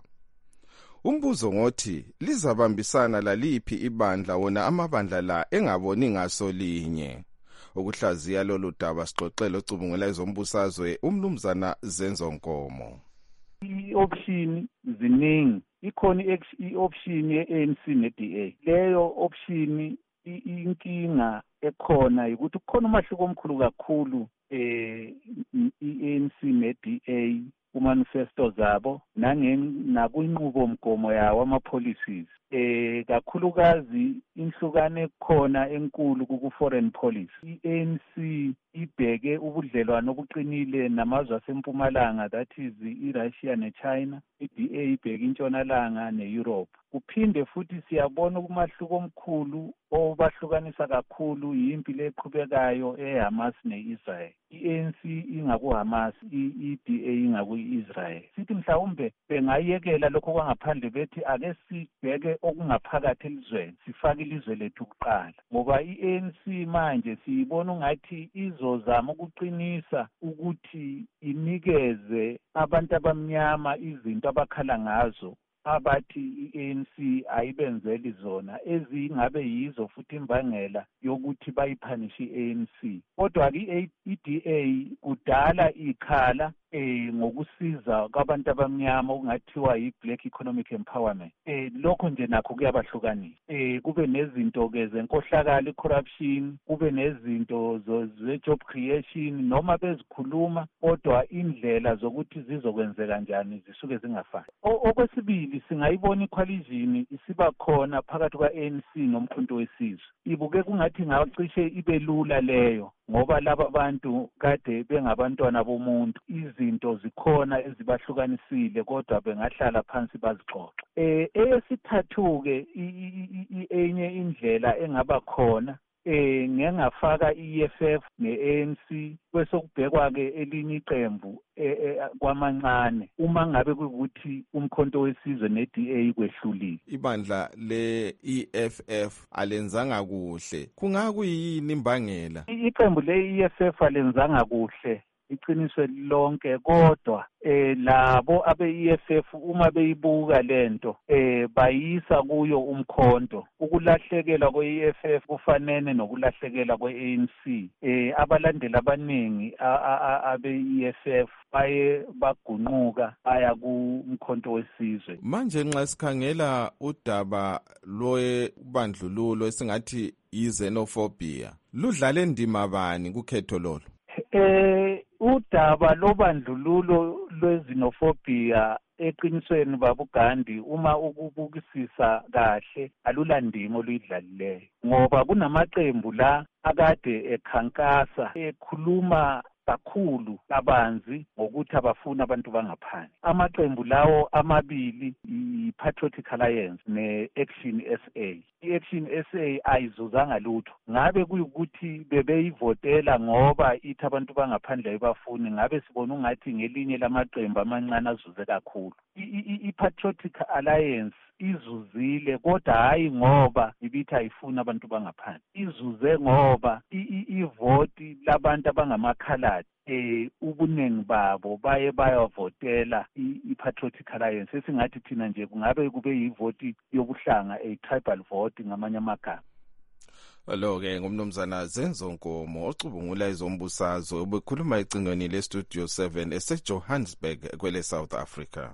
Umbuzo ngothi lizabambisana laliphi ibandla wona amabandla la engaboni ngaso linye. Ukuhlaziya lolu daba sixoxela ocubungula ezombusazwe umnumzana Zenzo Nkomo. I-option ziningi, ikhona i-option ye-A N C ne-D A. Leyo option inkinga ekhona ukuthi kukhona umahluko omkhulu kakhulu eh i-A N C ne-D A kumanifesto zabo nakwinqubo mgomo yawo ama-policies. Eh kakhulukazi inhlukane khona enkulu ku foreign policy. I-A N C ibheke ubudlelwano obuqinile namazwe asempumalanga, that is i-Russia ne-China. I-D A ibheke intshonalanga ne-Europe. Kuphinde futhi siyabona umahluko omkhulu obahlukanisa kakhulu yimpi leqhubekayo eHamas ne-Israel. I-A N C ingakuHamas, i-D A ingaku-Israel. Sithi mhlawumbe bengayekela lokho kwangaphandle bethi ake sibheke okungaphakathi elizweni, sifake ilizwe lethu kuqala. Ngoba i-A N C manje siyibona ungathi izozama ukuqinisa ukuthi inikeze abantu abamnyama izinto abakhala ngazo, abathi i-A N C ayibenzeli zona ezingabe yizo futhi imbangela yokuthi bayiphanishe i-A N C. Kodwa-ke i-D A kudala ikhala eh ngokusiza kwabantu abamnyama okungathiwa yi-black economic empowerment. Eh lokho nje nakho kuyabahlukanisa. Eh kube nezinto ke zenkohlakala, corruption, kube nezinto ze-job creation, noma bezikhuluma kodwa indlela zokuthi zizokwenzeka kanjani zisuke zingafani. Okwesibili singayibona equation isiba khona phakathi kwa-A N C nomkhonto wesizwe. Ibuke kungathi ngacishe ibe lula leyo ngoba laba bantu kade bengabantwana bomuntu, izinto zikhona ezibahlukanisile kodwa bengahlala phansi bazixoxe. Eh eyesithathu ke enye indlela engaba khona eh ngengafaka i-E F F ne-A N C bese kubhekwa ke elinye iqembu kwamancane uma ngabe kuthi umkhonto wesizwe ne-D A kwehlulile. Ibandla le-E F F alenzanga kuhle, kungakuyini imbangela? Iqembu le-E F F alenzanga kuhle iqiniso lonke, kodwa eh labo abe-E F F uma beyibuka lento eh bayisa kuyo umkhonto. Ukulahlekelwa kwe-E F F kufanele nokulahlekela kwe-A N C. Eh abalandeli abaningi abe-E F F baye bagunquka aya kumkhonto wesizwe. Manje nxa sikhangela udaba lwebandlululo esingathi i-xenophobia, ludlale ndima bani kukhetho lolo? Eh udaba lobandlululo lwezinophobia eqinisweni babugandi uma ukubukisisa kahle alulandimo oluyidlalileyo, ngoba kunamaqembu la akade ekhankasa ekhuluma kakhulu kabanzi ngokuthi abafuna abantu bangaphandle. Amaqembu lawo amabili i-Patriotic Alliance ne-Action S A. I-Action S A ayizuzanga lutho. Ngabe kuyukuthi bebeyivotela ngoba ithi abantu bangaphandle ayibafuni, ngabe sibona ungathi ngelinye lamaqembu amancane azuze kakhulu. I-Patriotic Alliance izuzile kodwa hayi ngoba ibithi ayifuna abantu bangaphandle, izuze ngoba ivoti labantu abangamakhaladi eh ubuningi babo baye bayavotela i-Patriotic Alliance. Esingathi thina nje kungabe kube yivoti yobuhlanga, a tribal vote ngamanye amagama. Lo ke ngumnumzana Zenzo Nkomo ocubungula izombusazwe obekhuluma ecingweni le Studio seven eseJohannesburg kwele South Africa.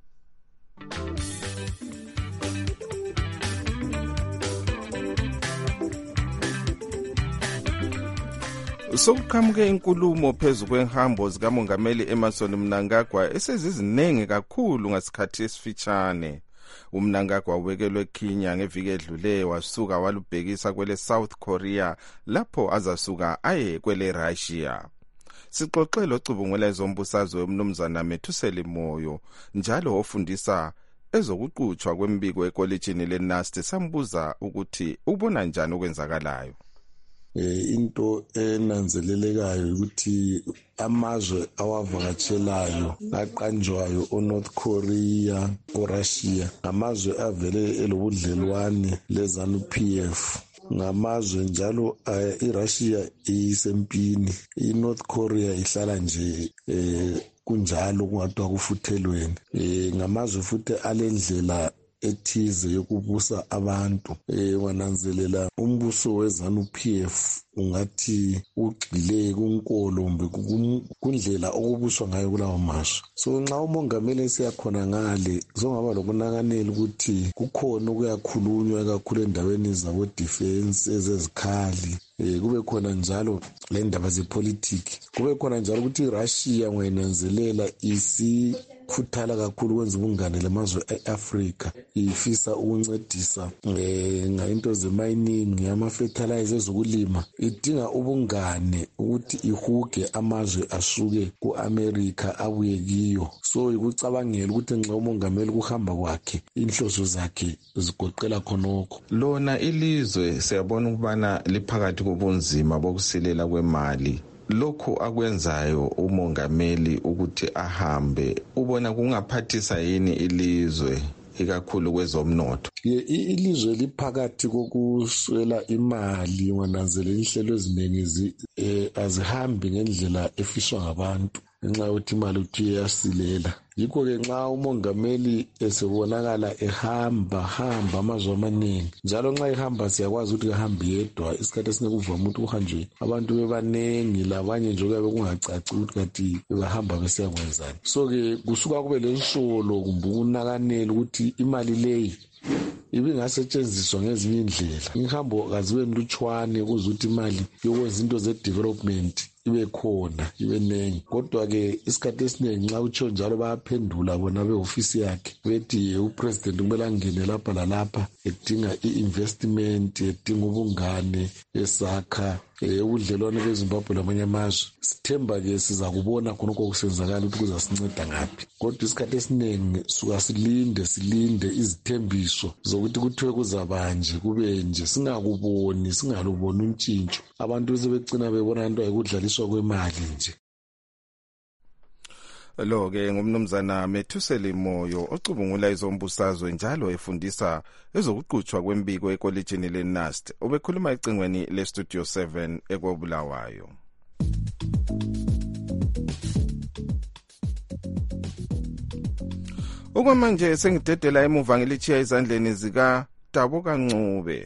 Sokuqhamuke inkulumo phezu kwenhambo zikamongameli Emmerson Mnangagwa esezizinenge kakhulu ngasikhathi esifitshane. UMnangagwa ubekelwe Kenya ngeviki edlule wasuka walubhekisa kwele South Korea lapho azasuka aye kwele Russia. Sixoxele ocubungula ezombusazwe umnumzana Methuseli Moyo njalo ofundisa ezokuqhutshwa kwembiko ekolejini leNAST sambuza ukuthi ubona njani okwenzakalayo. Eh into enanzelelekayo ukuthi amazwe awavakatshelayo aqanjwayo oNorth Korea, oRussia, amazwe avele elobudlelwane leZanu-P F. Ngamazwe njalo iRussia isempini, iNorth Korea ihlala nje eh kunjalo kungathiwa kufuthelweni. Eh ngamazwe futhi alendlela ethize yokubusa abantu. Eh wananzelela umbuso weZanu-P F ungathi ugxile kunkolo mbe kundlela okubuswa ngayo kulawo mazwe. So nxa umongameli siyakhona ngale zongaba lokunakanela ukuthi kukhona okuyakhulunywa kakhulu endaweni zabo defense ezezikhali. Eh kube khona njalo le ndaba zepolitiki, kube khona njalo ukuthi iRussia ngayinanzelela isi iyakhuthala kakhulu kwenza ubungane lamazwe e-Afrika, ifisa ukuncedisa eh ngainto ze-mining, ngama-fertilizer ezokulima, idinga ubungane ukuthi ihuge amazwe asuke ku-America abuye kiyo. So ikucabangela ukuthi nxa umongameli kuhamba kwakhe inhloso zakhe zigoqela khonokho. Lona ilizwe siyabona ukubana liphakathi kobunzima bokusilela kwemali. Lokhu akwenzayo umongameli ukuthi ahambe, ubona kungaphathisa yini ilizwe ikakhulu kwezomnotho? Ye ilizwe liphakathi kokuswela imali, wananzelela inhlelo eziningi eh azihambi ngendlela efiswa ngabantu ngenxa yokuthi imali uthi iyasilela. Yikho-ke nxa umongameli esebonakala ehamba hamba amazwe amaningi, njalo nxa ehamba siyakwazi ukuthi ahambe yedwa, isikhathi esineke uvama ukuthi kuhanjwe abantu bebanengi, labanye nje kuyabe kungacaci ukuthi kanti bahamba besiyakwenzani. So-ke kusuka kube lensolo kumbe ukunakanela ukuthi imali leyi ibingasetshenziswa ngezinye indlela. Inhambo kazibe nlutshwane ukuze ukuthi imali yokwenza into ze-development ibe khona, ibe nengi. Kodwa-ke isikhathi esiningi nxa utsho njalo bayaphendula bona beofisi yakhe bethi upresident kumele angene lapha lalapha edinga i-investment, edinga ubungane, esakha ubudlelwane beZimbabwe lamanye amazwe. Sithemba-ke siza kubona khonokho kusenzakala ukuthi kuzasinceda ngaphi. Kodwa isikhathi esiningi suka silinde silinde izithembiso zokuthi kuthiwe kuzabanje kube nje, singakuboni singaluboni untshintsho. Abantu sebecina bebona into ayikudlaliswa kwemali nje. Lo-ke ngumnumzana Methuseli Moyo ocubungula izombusazwe njalo efundisa ezokuqhutshwa kwembiko ekolejini le-Nast. Ubekhuluma ecingweni le-Studio seven ekobulawayo. Okwamanje sengidedela emuva ngilichiya izandleni zika Dabuka Ncube.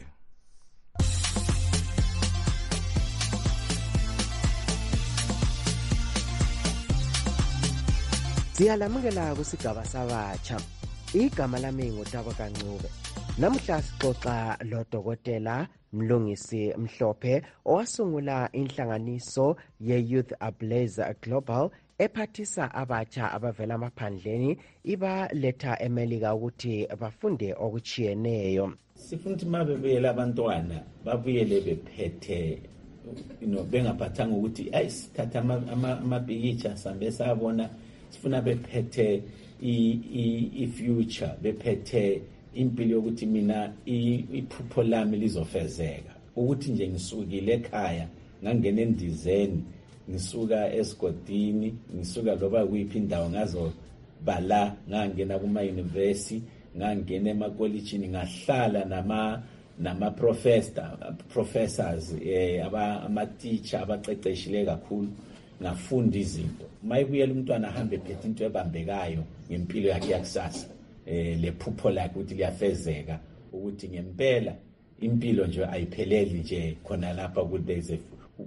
Siyalamukela kusigaba sabatsha. Igama lami nguTabuka Ncube. Namuhla sixoxa lo Dokotela Mlungisi Mhlophe owasungula inhlanganiso ye-Youth Ablaze Global ephathisa abatsha abavela emaphandleni ibaletha eMelika ukuthi bafunde okuchiyeneyo. Sifuna ukuthi mabebuyela abantwana babuyele bephethe ino bengaphathanga ukuthi ayisithatha amabhikicha sambe sabona, sifuna bephethe i-future, bephethe impilo yokuthi mina iphupho lami lizofezeka, ukuthi nje ngisukile ekhaya ngangena endizeni, ngisuka esigodini, ngisuka loba kuyiphi indawo ngazo bala, ngangena kuma university, ngangena emakolejini, ngahlala nama nama professor professors eh aba ama teacher abaqeqeshile kakhulu, ngafunda izinto. Mayibuyela umntwana ahambe ephethe into ebambekayo ngempilo yakhe yakusasa, eh lephupho lakhe ukuthi liyafezeka, ukuthi ngempela impilo nje ayipheleli nje khona lapha kule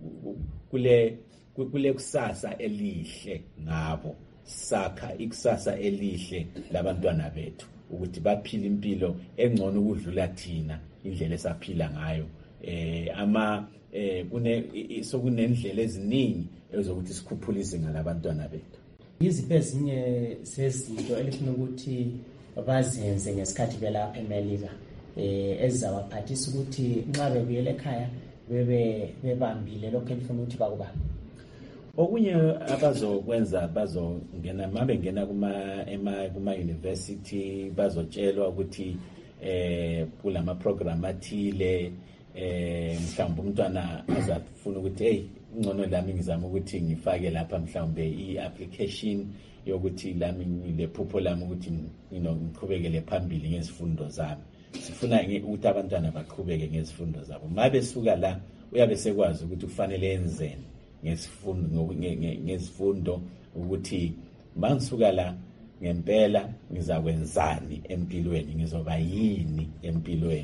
kule kule kusasa elihle ngabo, sakha ikusasa elihle labantwana bethu ukuthi baphile impilo engcono ukudlula thina indlela esaphila ngayo. Eh ama eh kune sokunendlela eziningi ezokuthi sikhuphule izinga labantwana bethu. Yiziphi ezinye sezinto elifuna ukuthi bazenze ngesikhathi belapha eMelika eh ezizabaphathisa ukuthi nxa bebuyela ekhaya bebe bebambile lokho elifuna ukuthi bakuba? Okunye abazokwenza bazongena mabe ngena kuma ema kuma university, bazotshelwa ukuthi eh kulama program athile, eh mhlawumbe umntwana azafuna ukuthi hey ngcono lami ngizama ukuthi ngifake lapha mhlawumbe i-application yokuthi lami lephupho lami ukuthi you know ngiqhubekele phambili ngezifundo zami. Sifuna ukuthi abantwana baqhubeke ngezifundo zabo. Mabe suka la uyabe sekwazi ukuthi kufanele enzeni ngesifundo ngezifundo, ukuthi mangisuka la ngempela ngizakwenzani empilweni, ngizoba yini empilweni.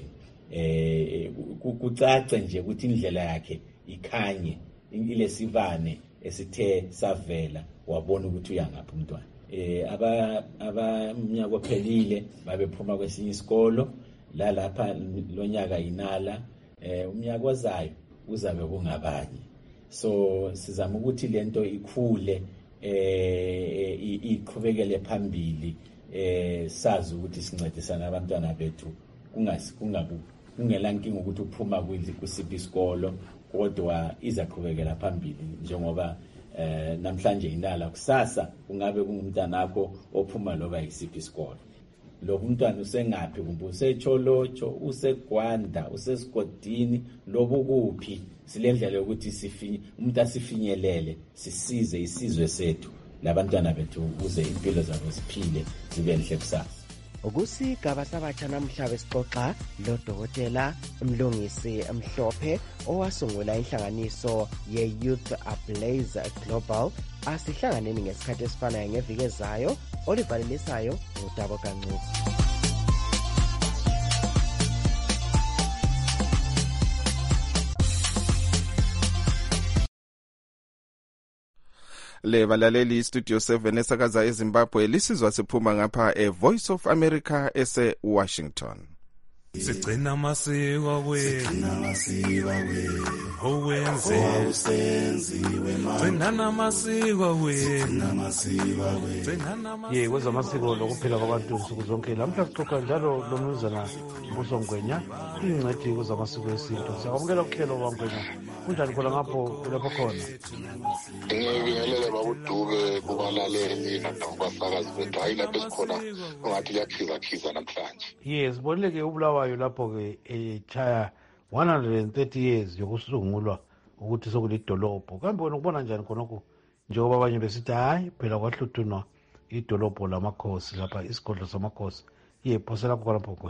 Eh kucace nje ukuthi indlela yakhe ikhanye, ilesivane esithe savela wabona ukuthi uyangaphi umntwana. Eh aba abamnyaka ophelile babephuma kwesinye isikolo la lapha lonyaka inala, eh umnyaka ozayo uzabe kungabanye. So sizama ukuthi lento ikhule eh iqhubekele phambili eh sazi ukuthi sincedisana abantwana bethu kungasi kungabu kungelankinga ukuthi uphuma kusiphi isikolo kodwa izaqhubekela phambili njengoba eh namhlanje indala kusasa kungabe kungumntana wakho ophuma loba yisiphi isikolo lo umntwana usengaphi kumbe usecholocho useGwanda usesigodini lobo kuphi silendlela ukuthi sifinye umuntu asifinyelele sisize isizwe sethu labantwana bethu ukuze impilo zabo ziphile zibe enhle kusasa. Ukusigaba sabatsha namhla besixoxa lo Dokotela Mlungisi Mhlophe owasungula inhlanganiso ye-Youth Ablaze Global. Asihlanganeni ngesikhathi esifanayo ngeviki ezayo. Olivalelisayo uDabo Kancube. Le balaleli Studio seven esakaza eZimbabwe lisizwa siphuma ngapha eVoice of America ese Washington. Sigcina amasiko wethu, owenze usenziwe manje. Gcina amasiko wethu, ye kwenza amasiko lokuphila kwabantu nsuku zonke. Lamhla sixoxa njalo lo mnumzana Mbuso Ngwenya, ingcedi kwezamasiko esintu. Siyabonga ukuhlelo kwaNgwenya. Kunjani khona ngapho lapho khona? Ngibingelele babudube kubalaleli nakubasakazi bethu. Hayi lapho esikhona ungathi liyakhiza khiza namhlanje. Yes, boneleke ubulawayo lapho ke echaya one hundred thirty years yokusungulwa ukuthi sokulidolobho. Kambe wena ukubona njani khonokho njengoba abanye besithi hayi phela kwahluthunwa idolobho lamakhosi lapha isigodlo samakhosi. Ye phose lapho lapho kwe.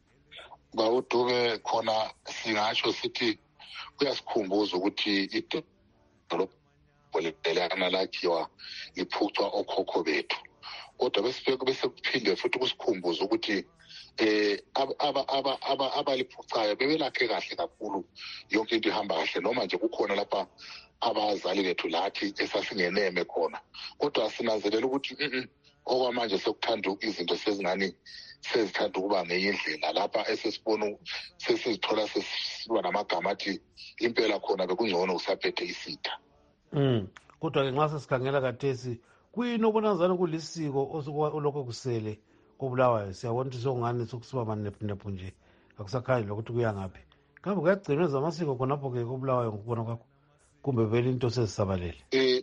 Babudube khona singatsho sithi kuyasikhumbuza ukuthi idolobho lelana lakhiwa liphucwa okhokho bethu. Kodwa besifike bese kuphinde futhi kusikhumbuza ukuthi eh aba aba aba abaliphucayo bebelakhe kahle kakhulu yonke into ihamba kahle noma nje kukhona lapha abazali bethu lathi esasingeneme khona. Kodwa sinanzelela ukuthi mhm okwamanje sekuthanda izinto sezingani sezithanda ukuba ngeyindlela lapha esesibona sesizithola sesiba namagama athi impela khona bekungcono usaphethe isitha. Mm kodwa ke nxa sesikhangela kathesi kuyini obonazana kulisiko olokho kusele kobulawayo siyabona ukuthi sokungani sokusiba manephu nje akusakhanye lokuthi kuya ngaphi. Kambe kuyagcinwa zamasiko khonapho ke kobulawayo ngokubona kwakho kumbe vele into sezisabalele? Eh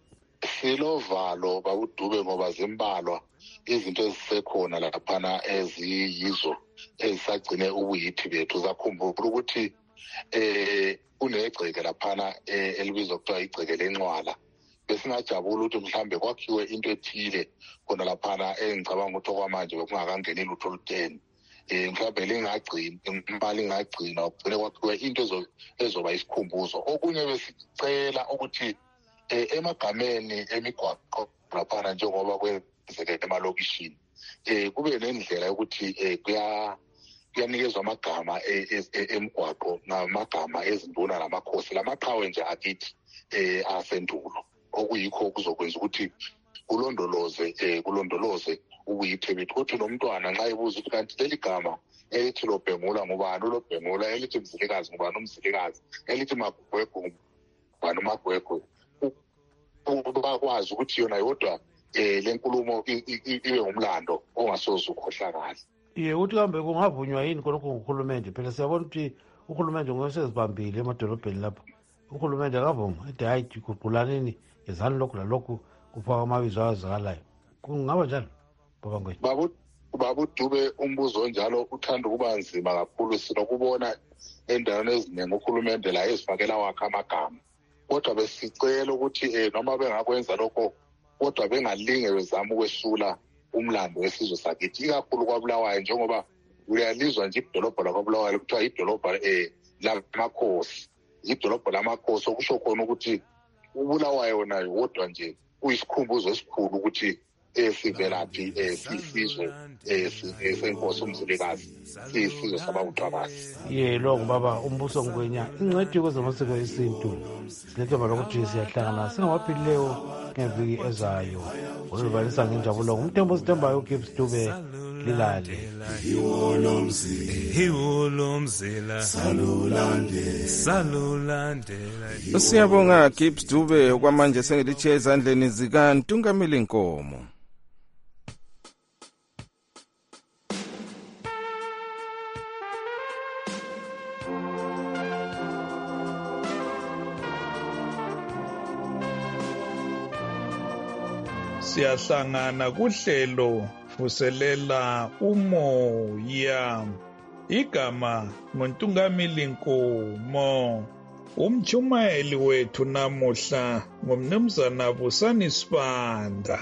silovalo babudube ngoba zimbalwa izinto ezisekhona laphana eziyizo ezisagcine ubuyithi bethu. Zakhumbula ukuthi eh kunegceke laphana elibizwa kuthiwa igceke lencwala. Besingajabula ukuthi mhlambe kwakhiwe into ethile khona laphana engicabanga ukuthi okwamanje bekungakangeni lutho oluteni. Eh mhlambe lingagcina imali ingagcina ukugcine kwakhiwe into ezoba isikhumbuzo. Okunye besicela ukuthi emagameni emigwaqo laphana njengoba kwenzeke emalokishini eh kube nendlela yokuthi eh kuya kuyanikezwa amagama emigwaqo namagama ezinduna namakhosi lamaqhawe nje akithi eh asendulo okuyikho kuzokwenza ukuthi kulondoloze eh kulondoloze ubuyithe bethu. Kuthi nomntwana nxa ebuza ukuthi kanti leli gama elithi Lobhengula ngubani uLobhengula, elithi Mzilikazi ngubani uMzilikazi, elithi Magwegwe ngubani uMagwegwe, bakwazi ukuthi yona yodwa eh lenkulumo ibe umlando ongasoze ukhohlakala. Ye uthi kambe kungavunywa yini konke nguhulumende? Phela siyabona ukuthi uhulumende ngosezibambile emadolobheni lapha. Uhulumende akavuma ethi hayi kuqulaneni ezani lokho lalokho kufaka amabizo azakalayo. Kungaba njalo baba Ngwenya? Babu babudube umbuzo njalo uthanda ukuba nzima kakhulu. Sinokubona endaweni eziningi uhulumende la ezifakela wakhe amagama. Kodwa besicela ukuthi eh noma bengakwenza lokho kodwa bengalinge bezama ukwesula umlando wesizwe sakithi ikakhulu kwaBulawayo njengoba uyalizwa nje idolobho lakwaBulawayo kuthiwa idolobho eh lamakhosi. Idolobho lamakhosi okusho khona ukuthi uBulawayo nayo wodwa nje uyisikhumbuzo esikhulu ukuthi esivelaphi esisizwe esenkosi uMzilikazi sisizwe sabawuthwakazi. Ye lo baba uMbuso Ngwenya ingcedi kwezamasiko esintu silethemba lokuthi siyahlangana singabaphilileyo ngeviki ezayo. Olubalisa ngenjabulo ngumthembo sithembayo uGibbs Dube lilale. Iwolomzila salulandela salulandela. Siyabonga Gibbs Dube okwamanje sengilithi ezandleni zika Ntungamili Nkomo. Siyahlangana kuhlelo vuselela umoya. Igama nguNtungamili Nkomo. Umchumayeli wethu namuhla ngumnumzana Busani Sibanda.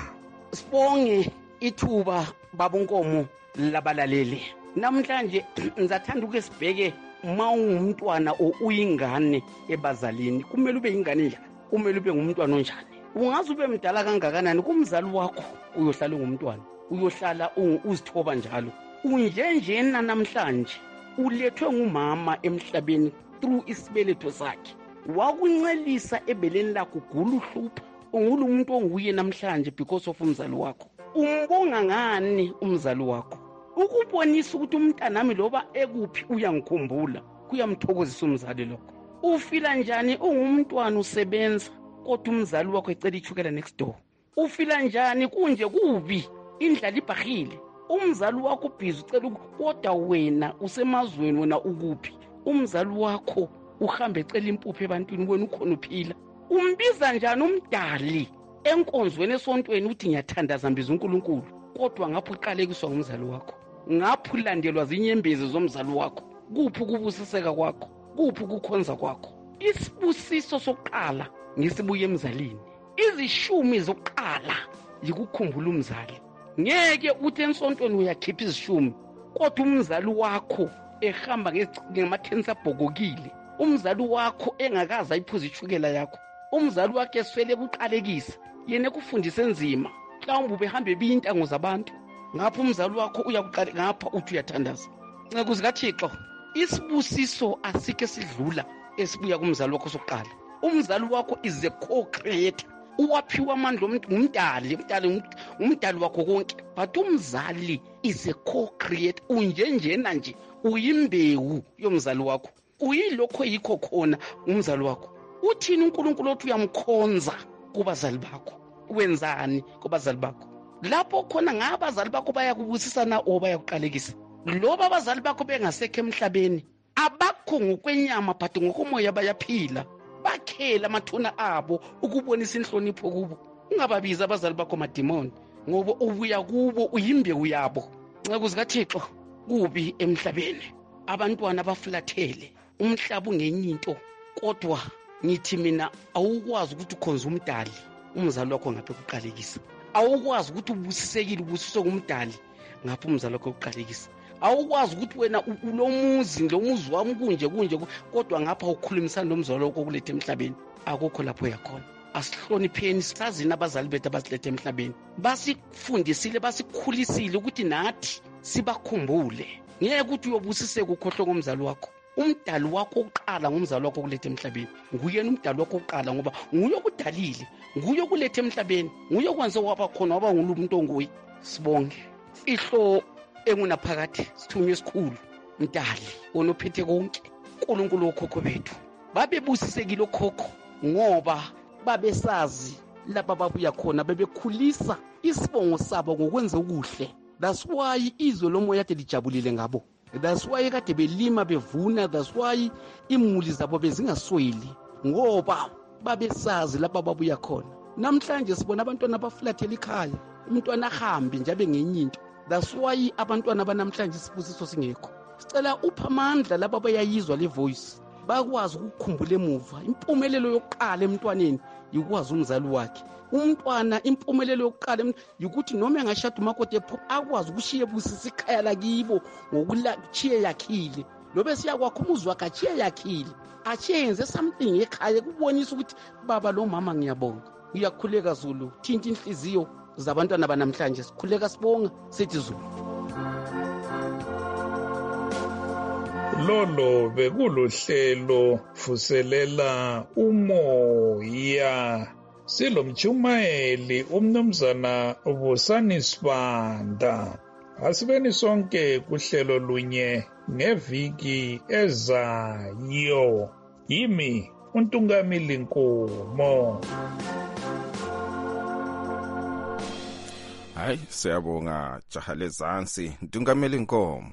Sibonge ithuba babonkomo labalaleli. Namhlanje ngizathanda ukesibheke uma ungumntwana o uyingane ebazalini kumele ube ingane njani? Kumele ube ngumntwana onjani? Ungaze ube mdala kangakanani kumzali wakho uyohlala ngumntwana, uyohlala uzithoba njalo. Unjenjena namhlanje ulethwe ngumama emhlabeni through isibeletho sakhe. Wakuncelisa ebeleni lakho guluhlupha. Ungulu umuntu onguye namhlanje because of umzali wakho. Umbonga ngani umzali wakho? Ukubonisa ukuthi umntanami loba ekuphi uyangikhumbula, kuyamthokozisa umzali lokho. Ufila njani ungumntwana usebenza kodwa umzali wakho ecela ichukela next door? Ufila njani kunje kubi indlala ibhahile? Umzali wakho ubhizi ucela kodwa wena usemazweni wena ukuphi? Umzali wakho uhambe ecela impuphu ebantwini wena ukhona uphila. Umbiza njani umdali enkonzweni esontweni uthi ngiyathandaza mbiza uNkulunkulu kodwa ngapho uqalekiswa ngumzali wakho? Ngapho ulandelwa zinyembezi zomzali wakho? Kuphi ukubusiseka kwakho? Kuphi ukukhonza kwakho? Isibusiso sokuqala ngisibuye emzalini. Izishumi zokuqala yikukhumbula umzali. Ngeke uthi ensontweni uyakhipha izishumi kodwa umzali wakho ehamba ngematensa bhokokile, umzali wakho engakaza iphuza ichukela yakho, umzali wakhe eswele kuqalekisa yena kufundisa enzima, mhlawumbe ubehambe bintango zabantu, ngapho umzali wakho uyakuqala ngapha uthi uyathandaza. Nceke zikaThixo, isibusiso asike sidlula esibuya kumzali wakho sokuqala. Umzali wakho is a co-creator. Uwaphiwa amandla umdali, umdali umdali wakho konke, but umzali is a co-creator. Unjenjena nje uyimbewu yomzali wakho, uyilokho yikho khona umzali wakho. Uthini uNkulunkulu othi uyamkhonza kubazali bakho? Wenzani kubazali bakho? Lapho khona ngabazali bakho bayakubusisana o bayakuqalekisa. Loba abazali bakho bengasekho emhlabeni, abakho ngokwenyama but ngokomoya bayaphila. Bakhela amathuna abo ukubonisa inhlonipho kubo. Ungababiza abazali bakho madimoni ngoba ubuya kubo uyimbewu yabo. Nceke zikaThixo, kubi emhlabeni abantwana bafulathele, umhlaba ungenyinto, kodwa ngithi mina awukwazi ukuthi ukhonza umdali umzali wakho ngaphe kuqalekisa. Awukwazi ukuthi ubusisekile ubusiswe ngumdali ngapha umzali wakho uqalekisa. Awukwazi ukuthi wena ulomuzi lomuzi wami kunje kunje kodwa ngapha ukhulumisana nomzali wakho okulethe emhlabeni. Akukho lapho yakhona. Asihlonipheni sazina abazali bethu abasilethe emhlabeni. Basifundisile, basikhulisile ukuthi nathi sibakhumbule. Ngeke ukuthi uyobusiseka ukhohlwe ngomzali wakho. Umdali wakho oqala ngumzali wakho okulethe emhlabeni. Nguyena umdali wakho oqala ngoba nguye okudalile, nguye okulethe emhlabeni, nguye okwenze waba khona waba ngumuntu onguye. Sibonge ihlo engunaphakathi sithunywe esikhulu mdali onophethe konke, uNkulunkulu okhokho bethu. Babebusisekile okhokho ngoba babesazi lapha babuya khona, bebekhulisa isibongo sabo ngokwenza okuhle. That's why izwe lomoya kade lijabulile ngabo. That's why kade belima bevuna. That's why imuli zabo bezingasweli ngoba babesazi lapha babuya khona. Namhlanje sibona abantwana bafulathela ikhaya, umntwana ahambe nje abe ngenyinto. That's why abantwana banamhlanje isibusiso singekho. Sicela upha amandla laba bayayizwa le voice, bakwazi ukukhumbula emuva. Impumelelo yokuqala emntwaneni yikwazi umzali wakhe. Umntwana impumelelo yokuqala ukuthi noma engashada umakoti akwazi ukushiya busisa ikhaya lakibo ngokulachiye yakhile. Lobe siyakwakho umuzi wakhe achiye yakhile, achiye yenze something ekhaya kubonisa ukuthi baba lo mama ngiyabonga. Ngiyakhuleka Zulu, thinta inhliziyo zabantwana banamhlanje, sikhuleka sibonga sithi Zulu. Lolo bekuluhlelo vuselela umoya. Silomchumayeli umnumzana Busani Sibanda. Asibeni sonke kuhlelo lunye ngeviki ezayo. Yimi uNtungamili Nkomo. Hayi siyabonga Jahale Zansi, Ntungamili Nkomo.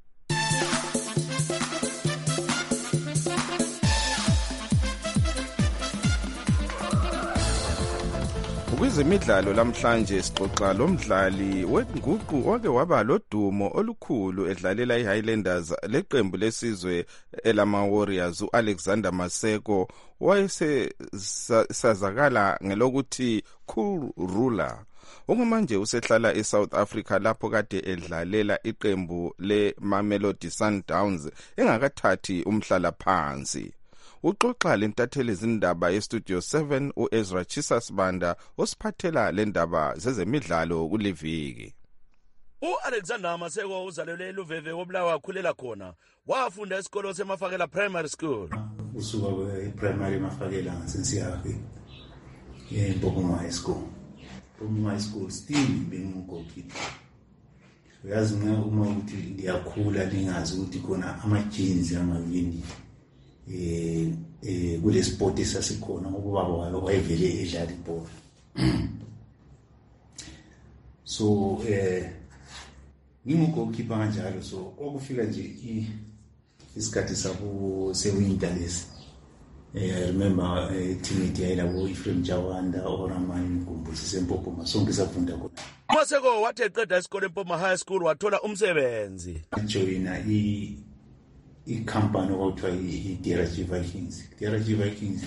Kwezemidlalo lamhlanje sixoxa lomdlali wenguqu oke waba lodumo olukhulu edlalela iHighlanders leqembu lesizwe elama Warriors uAlexander Maseko wayesazakala ngelokuthi Cool Ruler. Okumanje usehlala eSouth Africa lapho kade edlalela iqembu leMamelodi Sundowns engakathathi umhlala phansi. Uxoxa lentatheli izindaba yestudio seven uEzra Chisasbanda osiphathela lendaba zezemidlalo kuliviki. uAlexander Maseko uzalelwe eLuveve koBulawayo wakhulela khona. Wafunda esikolo seMafakela Primary School. Usuka kwe-primary Mafakela ngasensiyapi eMpophoma High School. From high school still bengu-goalkeeper. Uyazi uma ukuthi ndiyakhula lingazi ukuthi khona ama-genes amabili eh eh kule sport esasikhona ngoba baba wayevele edlala ibhola. So eh ngingu-goalkeeper kanjalo, so okufika nje isikhathi sabo sewinter lesi. Eh, I remember uh, team yayilabo Ephraim Jawanda oRamani Mgumbusi seMpophoma sonke safunda khona. Maseko wathi eqeda isikole eMpophoma High School wathola umsebenzi. Joina i i-company okuthiwa i-D R G Vikings. D R G Vikings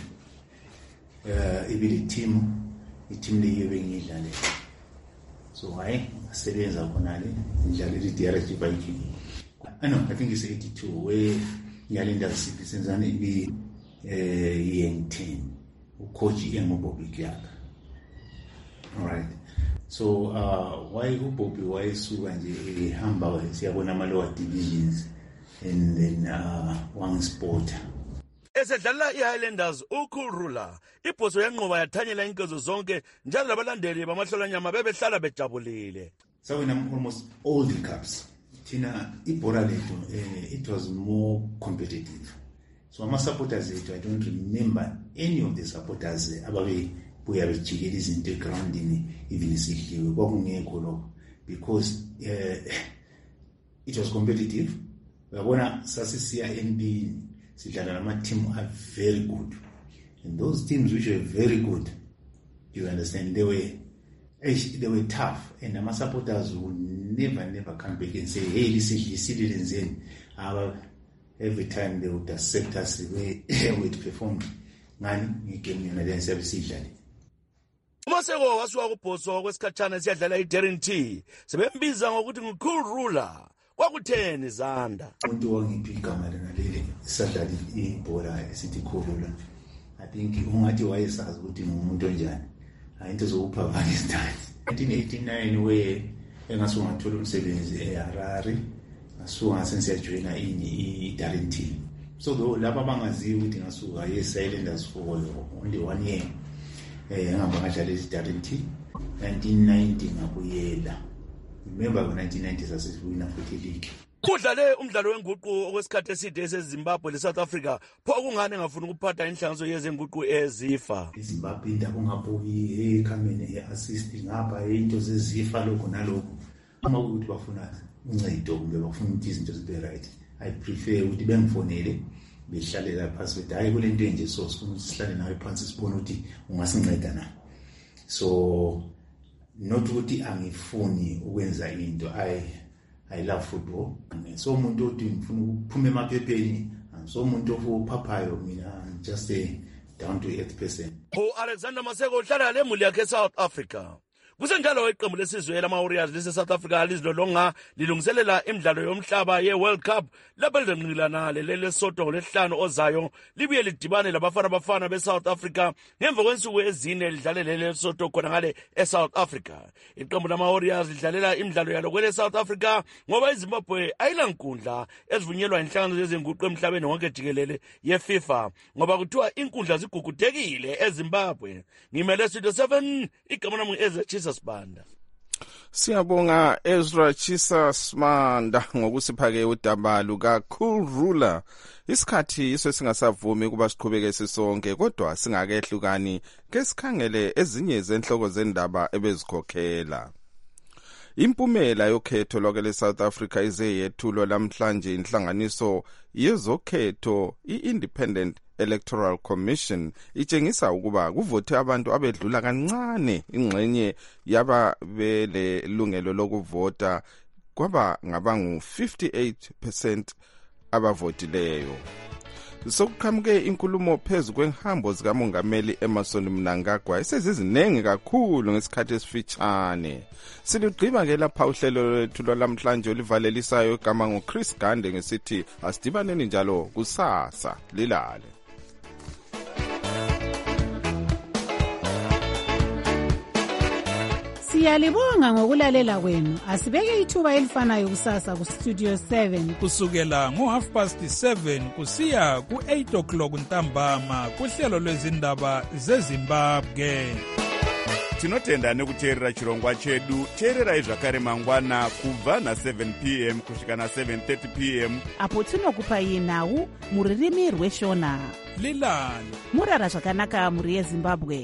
uh, ibili team i-team leyo bengidlale. So hayi asebenza khona le ngidlalela i-D R G Vikings. I know, I think it's eighty-two where Yalinda Siphisenzane ibi eh young team ucoach enguBobby Kyaka. All right, so uh why uBobby why suka nje ehamba siyabona ama lower divisions and then uh one sport esedlala iHighlanders uCool Ruler ibhoso yanqoba yathanyela inkezo zonke njalo labalandeli bamahlolanyama bebehlala bejabulile. So we have almost all the cups. Tina ibhola lethu uh, it was more competitive. So ama supporters ethu, I don't remember any of the supporters ababe buya bejikela izinto groundini even isidliwe kwakungekho lokho because uh, it was competitive. Uyabona sasisiya N B sidlala nama team are very good, and those teams which were very good, you understand, they were they were tough, and ama supporters would never never come back and say hey listen lisidilenzeni. Our every time they would accept us the way we performed ngani ngigame yona then sebesidlala. Maseko wasuka kubhoso kwesikhatshana siyadlala iDarrenty sebembiza ngokuthi nguCool Ruler. Kwakutheni Zanda umuntu wangiphi igama lena leli sadlala ibhola esithi Cool Ruler. I think ungathi wayesazi ukuthi ngumuntu onjani, into zokuphavana isidali. nineteen eighty-nine we engasuka ngathola umsebenzi eHarare, ngasuka ngasensiyajoina iDarrenty. So though laba bangaziyo ukuthi ngasuka yeSilelanders for only one year eh ngihamba ngadlala iDarrenty. nineteen ninety ngabuyela. Remember when nineteen ninety sasisiwina futhi league. Kudlale umdlalo wenguqu okwesikhathi eside eseZimbabwe leSouth Africa. Pho kungani ngafuna ukuphatha inhlanganiso yezenguqu ezifa? iZimbabwe into kungabuyi ekhamene eassist ngapha into zezifa lokho nalokho. Uma ukuthi bafuna uncedo kumbe bafuna ukuthi izinto zibe right, I prefer ukuthi bengifonele behlalela phansi bethi hayi kule nto enje so sifuna ukuthi sihlale nawe phansi sibone ukuthi ungasinceda na. So not ukuthi angifuni ukwenza into, I I love football. So umuntu othi ngifuna ukuphuma emaphepheni, so umuntu ophaphayo mina, I'm just a down to earth person. uAlexander Maseko uhlala lemuli yakhe eSouth Africa. Kusenjalo iqembu lesizwe lama Warriors leSouth Africa lizilolonga lilungiselela imidlalo yomhlaba yeWorld Cup lapho lizenqilana leLesotho ngolesihlanu ozayo libuye lidibane labafana bafana beSouth Africa ngemva kwensuku ezine lidlalele leLesotho khona ngale eSouth Africa. Iqembu lama Warriors lidlalela imidlalo yalo kweleSouth Africa ngoba iZimbabwe ayilankundla ezivunyelwa inhlangano yezenguqu emhlabeni wonke jikelele yeFIFA ngoba kuthiwa inkundla zigugudekile eZimbabwe. Ngimele Studio seven igama lami eZechisa Sibanda. Siyabonga Ezra Chisa Smanda ngokusiphake udaba luka Cool Ruler. Isikhathi iso singasavumi kuba siqhubeke sisonke kodwa singakehlukani ke sikhangele ezinye zenhloko zendaba ebezikhokhela. Impumela yokhetho lokele South Africa ize yethulo lamhlanje inhlanganiso yezokhetho i-Independent Electoral Commission itshengisa ukuba kuvote abantu abedlula kancane ingxenye yababele lungelo lokuvota kwaba ngabangu fifty-eight percent abavotileyo. Sokuqhamuke inkulumo phezu kwenhambo zikamongameli Emmerson Mnangagwa esezizinenge kakhulu ngesikhathi esifitshane. Silugqiba ke lapha uhlelo lwethu lwamhlanje olivalelisayo igama ngoChris Gande ngesithi asidibaneni njalo kusasa lilale. Siyalibonga ngokulalela kwenu. Asibeke ithuba elifanayo kusasa ku Studio seven kusukela ngo half past seven kusiya ku eight o'clock ntambama kuhlelo lwezindaba zeZimbabwe. Tinotenda nekuteerera chirongwa chedu. Teererai zvakare mangwana kubva na seven p m kusvika na seven thirty p m apo tinokupai nhau muririmi rweshona. Lilani murara zvakanaka muri yeZimbabwe.